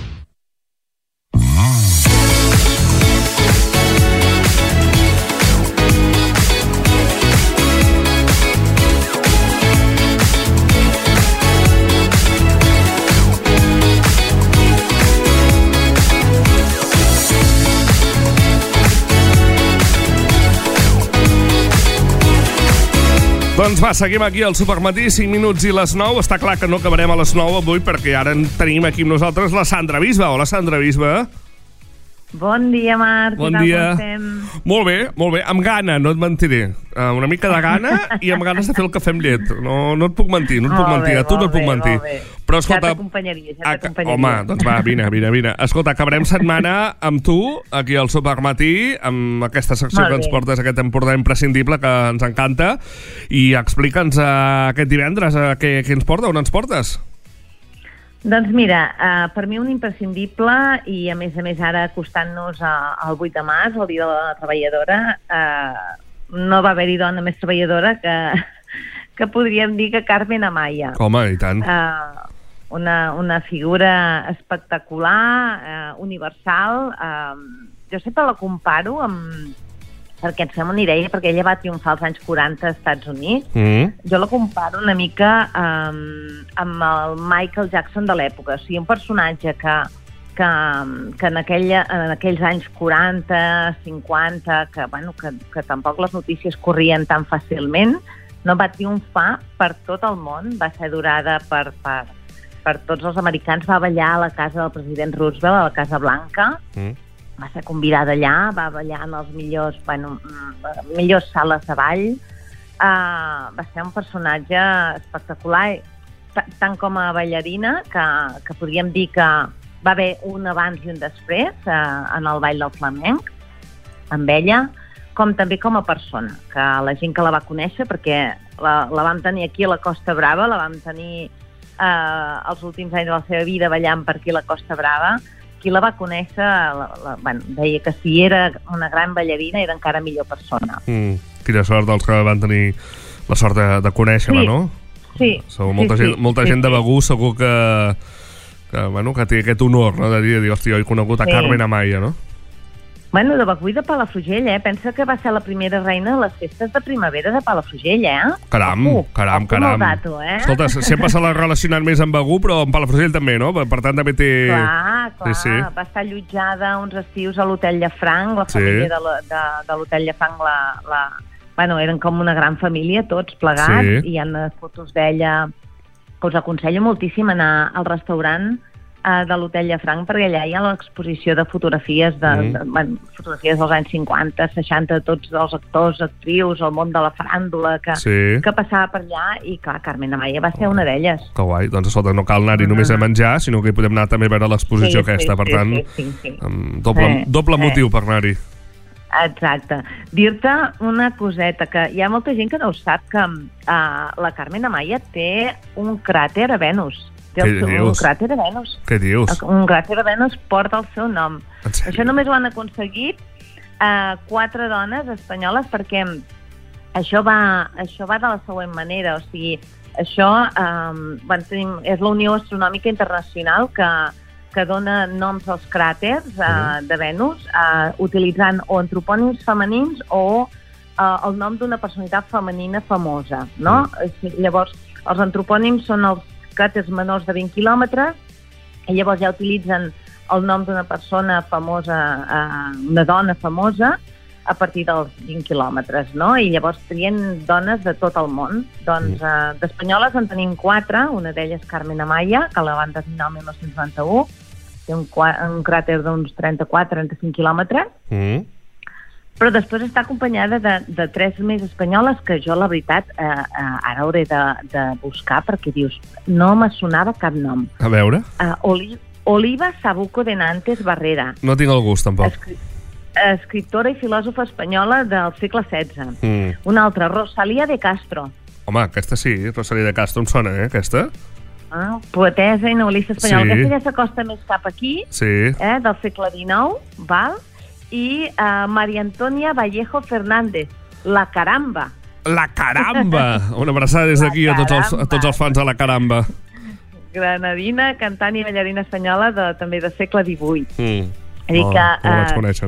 Doncs va, seguim aquí al Supermatí, 5 minuts i les 9. Està clar que no acabarem a les 9 avui perquè ara en tenim aquí amb nosaltres la Sandra Bisba. Hola, Sandra Bisba. Bon dia, Marc. Bon dia. Molt bé, molt bé. Amb gana, no et mentiré. Una mica de gana i amb ganes de fer el cafè amb llet. No et puc mentir, no et puc mentir. A tu no et puc mentir. Però, escolta... Ja t'acompanyaria. Home, doncs va, vine. Escolta, acabarem setmana amb tu, aquí al Supermatí, amb aquesta secció que ens portes, aquest Empordà imprescindible que ens encanta. I explica'ns aquest divendres què ens porta, on ens portes? Doncs mira, per mi un imprescindible i a més ara acostant-nos al 8 de març, el dia de la treballadora, no va haver-hi dona més treballadora que podríem dir que Carmen Amaya. Home, i tant. Una figura espectacular, universal. Jo sempre la comparo perquè ens fem una idea, perquè ella va triomfar als anys 40 als Estats Units. Jo la comparo una mica amb el Michael Jackson de l'època. O sigui, un personatge que en aquells anys 40, 50, que tampoc les notícies corrien tan fàcilment, no va triomfar per tot el món, va ser adorada per tots els americans, va ballar a la casa del president Roosevelt, a la Casa Blanca, va ser convidada allà, va ballar en les millors sales de ball, va ser un personatge espectacular, tant com a ballarina, que podríem dir que va haver un abans i un després en el ball del flamenc, amb ella, com també com a persona, que la gent que la va conèixer, perquè la vam tenir aquí a la Costa Brava, la vam tenir els últims anys de la seva vida ballant per aquí a la Costa Brava. Qui la va conèixer deia que si era una gran ballarina era encara millor persona. Quina sort dels que van tenir la sort de conèixer-la, no? Sí. Molta gent de Begur segur que té aquest honor, no? De dir, hòstia, he conegut a Carmen Amaya, no? Bueno, de Begur i de Palafrugell, Pensa que va ser la primera reina de les festes de primavera de Palafrugell, Caram. Dato, Escolta, sempre se l'ha relacionat més amb Begur, però amb Palafrugell també, no? Per tant, també té... Clar. Sí. Va estar allotjada uns estius a l'Hotel Llafranc, la família de l'Hotel Llafranc, eren com una gran família, tots plegats, i hi ha fotos d'ella. Us aconsello moltíssim anar al restaurant de l'Hotel Llafranc, perquè allà hi ha l'exposició de fotografies fotografies dels anys 50, 60, de tots els actors, actrius, el món de la faràndula que passava per allà, i clar, Carmen Amaya va ser una d'elles. Que guai, doncs escolta, no cal anar-hi només a menjar, sinó que hi podem anar també a veure l'exposició aquesta, per tant, doble motiu per anar-hi. Exacte. Dir-te una coseta, que hi ha molta gent que no ho sap, que la Carmen Amaya té un cràter a Venus. Un cràter a Venus. Què dius? Un cràter a Venus porta el seu nom. Això només ho han aconseguit 4 dones espanyoles, perquè això va de la següent manera. O sigui, això és la Unió Astronòmica Internacional que dona noms als cràters de Venus utilitzant o antropònims femenins o el nom d'una personalitat femenina famosa, no? Llavors, els antropònims són els cràters menors de 20 quilòmetres, i llavors ja utilitzen el nom d'una persona famosa, una dona famosa, a partir dels 20 quilòmetres, no? I llavors trien dones de tot el món. Doncs d'espanyoles en tenim 4, una d'elles Carmen Amaya, que la van designar el 1991, té un cràter d'uns 34-35 quilòmetres, però després està acompanyada de 3 més espanyoles, que jo, la veritat, ara hauré de buscar, perquè dius, no me sonava cap nom. A veure? Oliva Sabuco de Nantes Barrera. No tinc el gust, tampoc. Escriptora i filòsofa espanyola del segle XVI. Una altra, Rosalía de Castro. Home, aquesta sí, Rosalía de Castro em sona, aquesta? Poetesa i novel·lista espanyola. Aquesta ja s'acosta més cap aquí, del segle XIX, val? I María Antonia Vallejo Fernández, La Caramba. La Caramba! Una abraçada des d'aquí a tots els fans de La Caramba. Granadina, cantant i ballarina espanyola també del segle XVIII. No la vaig conèixer.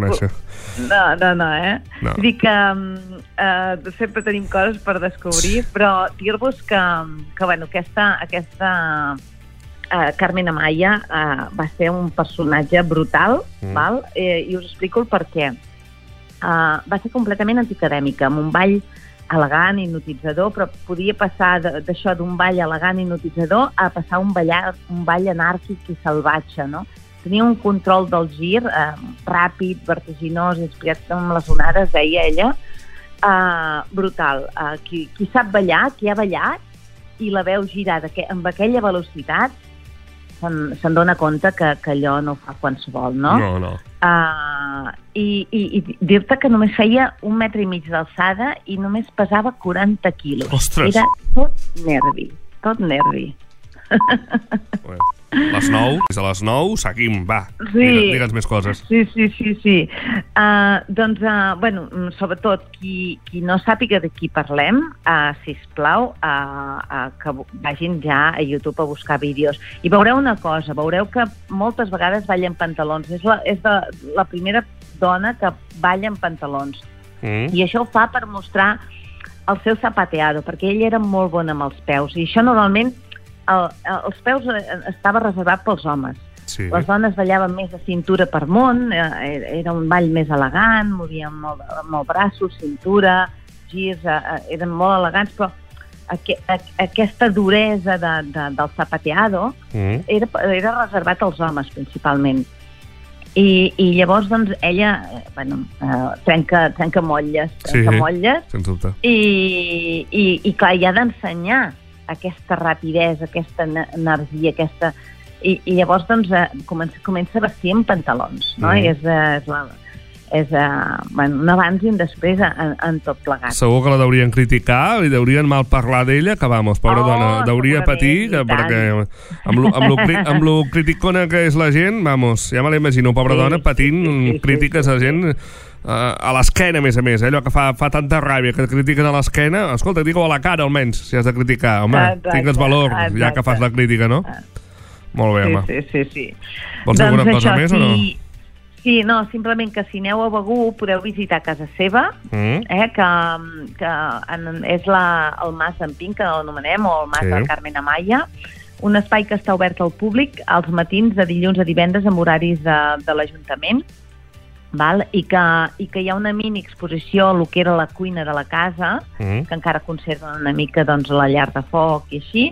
No. Dic que sempre tenim coses per descobrir, però dir-vos que aquesta Carmen Amaya va ser un personatge brutal, val? I us explico el perquè. Va ser completament antiacadèmica, amb un ball elegant, hipnotitzador, però podia passar d'això d'un ball elegant i hipnotitzador a passar un ball anàrquic i salvatge, no? tenia un control del gir ràpid, vertiginós, inspirat amb les onades, deia ella, brutal. Qui sap ballar, qui ha ballat i la veu girada amb aquella velocitat, se'n dona compte que allò no ho fa qualsevol, no? No. I dir-te que només feia 1,5 metres d'alçada i només pesava 40 quilos. Ostres! Era tot nervi. Les 9, des de les 9, seguim, va. Sí. Digue'ns més coses. Sí. Doncs, sobretot, qui no sàpiga de qui parlem, sisplau, que vagin ja a YouTube a buscar vídeos. I veureu una cosa, veureu que moltes vegades balla en pantalons. És la primera dona que balla en pantalons. I això ho fa per mostrar el seu zapateado, perquè ell era molt bon amb els peus. I això normalment els peus estava reservat pels homes. Sí. Les dones ballaven més de cintura per munt, era un ball més elegant, movien molt braços, cintura, girs, eren molt elegants, però aquesta duresa del zapateado era reservat als homes principalment. I llavors, doncs, ella trenca motlles, sens dubte. I clar, hi ha d'ensenyar aquesta rapidesa, aquesta energia, i llavors doncs comença a vestir en pantalons, no? És un abans i un després en tot plegat. Segur que la deurien criticar, li deurien mal parlar d'ella, que vamos, pobra dona, deuria patir, perquè amb lo criticona que és la gent, vamos, ja me l'imagino, pobra dona, patint crítiques a gent a l'esquena, a més, allò que fa tanta ràbia que critiques a l'esquena, escolta, digue-ho a la cara almenys, si has de criticar, home, tingues valor, ja que fas la crítica, no? Molt bé, home. Sí. Vols dir alguna cosa més o no? Sí, no, simplement que si aneu a Begur podeu visitar casa seva, que és el Mas d'en Pin, que l'anomenem, o el Mas de Carmen Amaya, un espai que està obert al públic als matins de dilluns a divendres amb horaris de l'Ajuntament, i que hi ha una mini exposició a lo que era la cuina de la casa, que encara conserva una mica la llar de foc i així,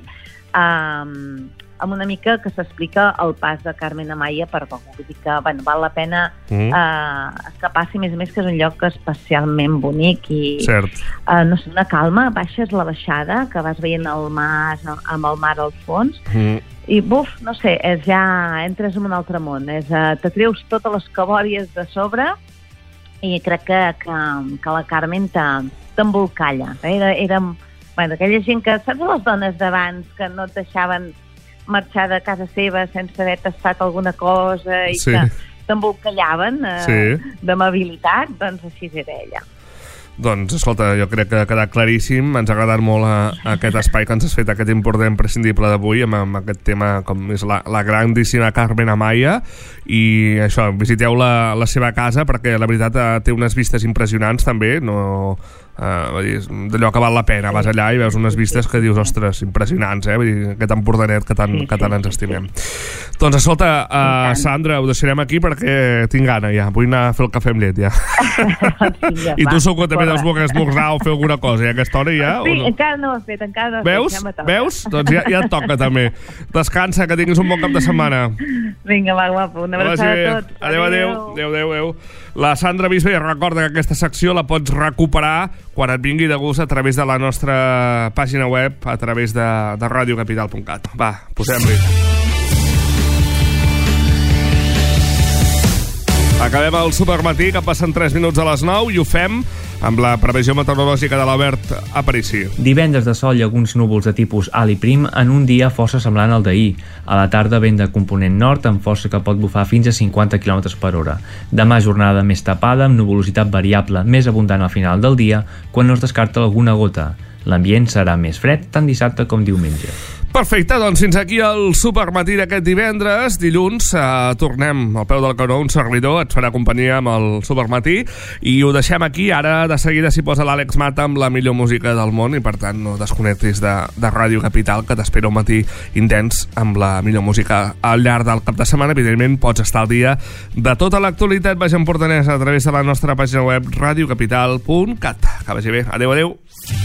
amb una mica que s'explica el pas de Carmen Amaya per Begur. Vull dir que val la pena que passi, a més que és un lloc especialment bonic i no sé, una calma, baixes la baixada, que vas veient el mas amb el mar al fons, i no sé, ja entres en un altre món, te treus totes les cabòries de sobre i crec que la Carmen t'embolcalla. Era aquella gent que, saps les dones d'abans que no et deixaven marxar de casa seva sense haver tastat alguna cosa i que t'embolcallaven d'amabilitat? Doncs així era ella. Doncs, escolta, jo crec que ha quedat claríssim. Ens ha agradat molt aquest espai que ens has fet, aquest important imprescindible d'avui, amb aquest tema com és la grandíssima Carmen Amaya. I això, visiteu la seva casa, perquè la veritat té unes vistes impressionants també, d'allò que val la pena. Vas allà i veus unes vistes que dius, ostres, impressionants, vull dir, aquest empordanet que tant ens estimem. Doncs escolta, Sandra, ho deixarem aquí perquè tinc gana ja, vull anar a fer el cafè amb llet ja. I tu segur que també deus voler esmorzar o fer alguna cosa, a aquesta hora ja? Sí, encara no ho he fet, Veus? Doncs ja et toca també. Descansa, que tinguis un bon cap de setmana. Vinga, va, guapo, una abraçada a tots. Adéu. La Sandra Bisbe, recorda que aquesta secció la pots recuperar quan et vingui de gust a través de la nostra pàgina web, a través de radiocapital.cat. Va, posem-li. Acabem el supermatí, que passen 3 minuts a les 9, i ho fem amb la previsió meteorològica de l'Albert Aparici. Divendres de sol i alguns núvols de tipus alt i prim en un dia força semblant al d'ahir. A la tarda vent de component nord amb força que pot bufar fins a 50 km per hora. Demà jornada més tapada amb nuvolositat variable més abundant al final del dia quan no es descarta alguna gota. L'ambient serà més fred tant dissabte com diumenge. Perfecte, doncs fins aquí el supermatí d'aquest divendres. Dilluns tornem al peu del canó, un servidor et farà companyia amb el supermatí i ho deixem aquí. Ara de seguida s'hi posa l'Àlex Mata amb la millor música del món i per tant no desconnectis de Ràdio Capital, que t'espera un matí intens amb la millor música al llarg del cap de setmana. Evidentment pots estar al dia de tota l'actualitat baix empordanesa a través de la nostra pàgina web radiocapital.cat. Que vagi bé, adeu.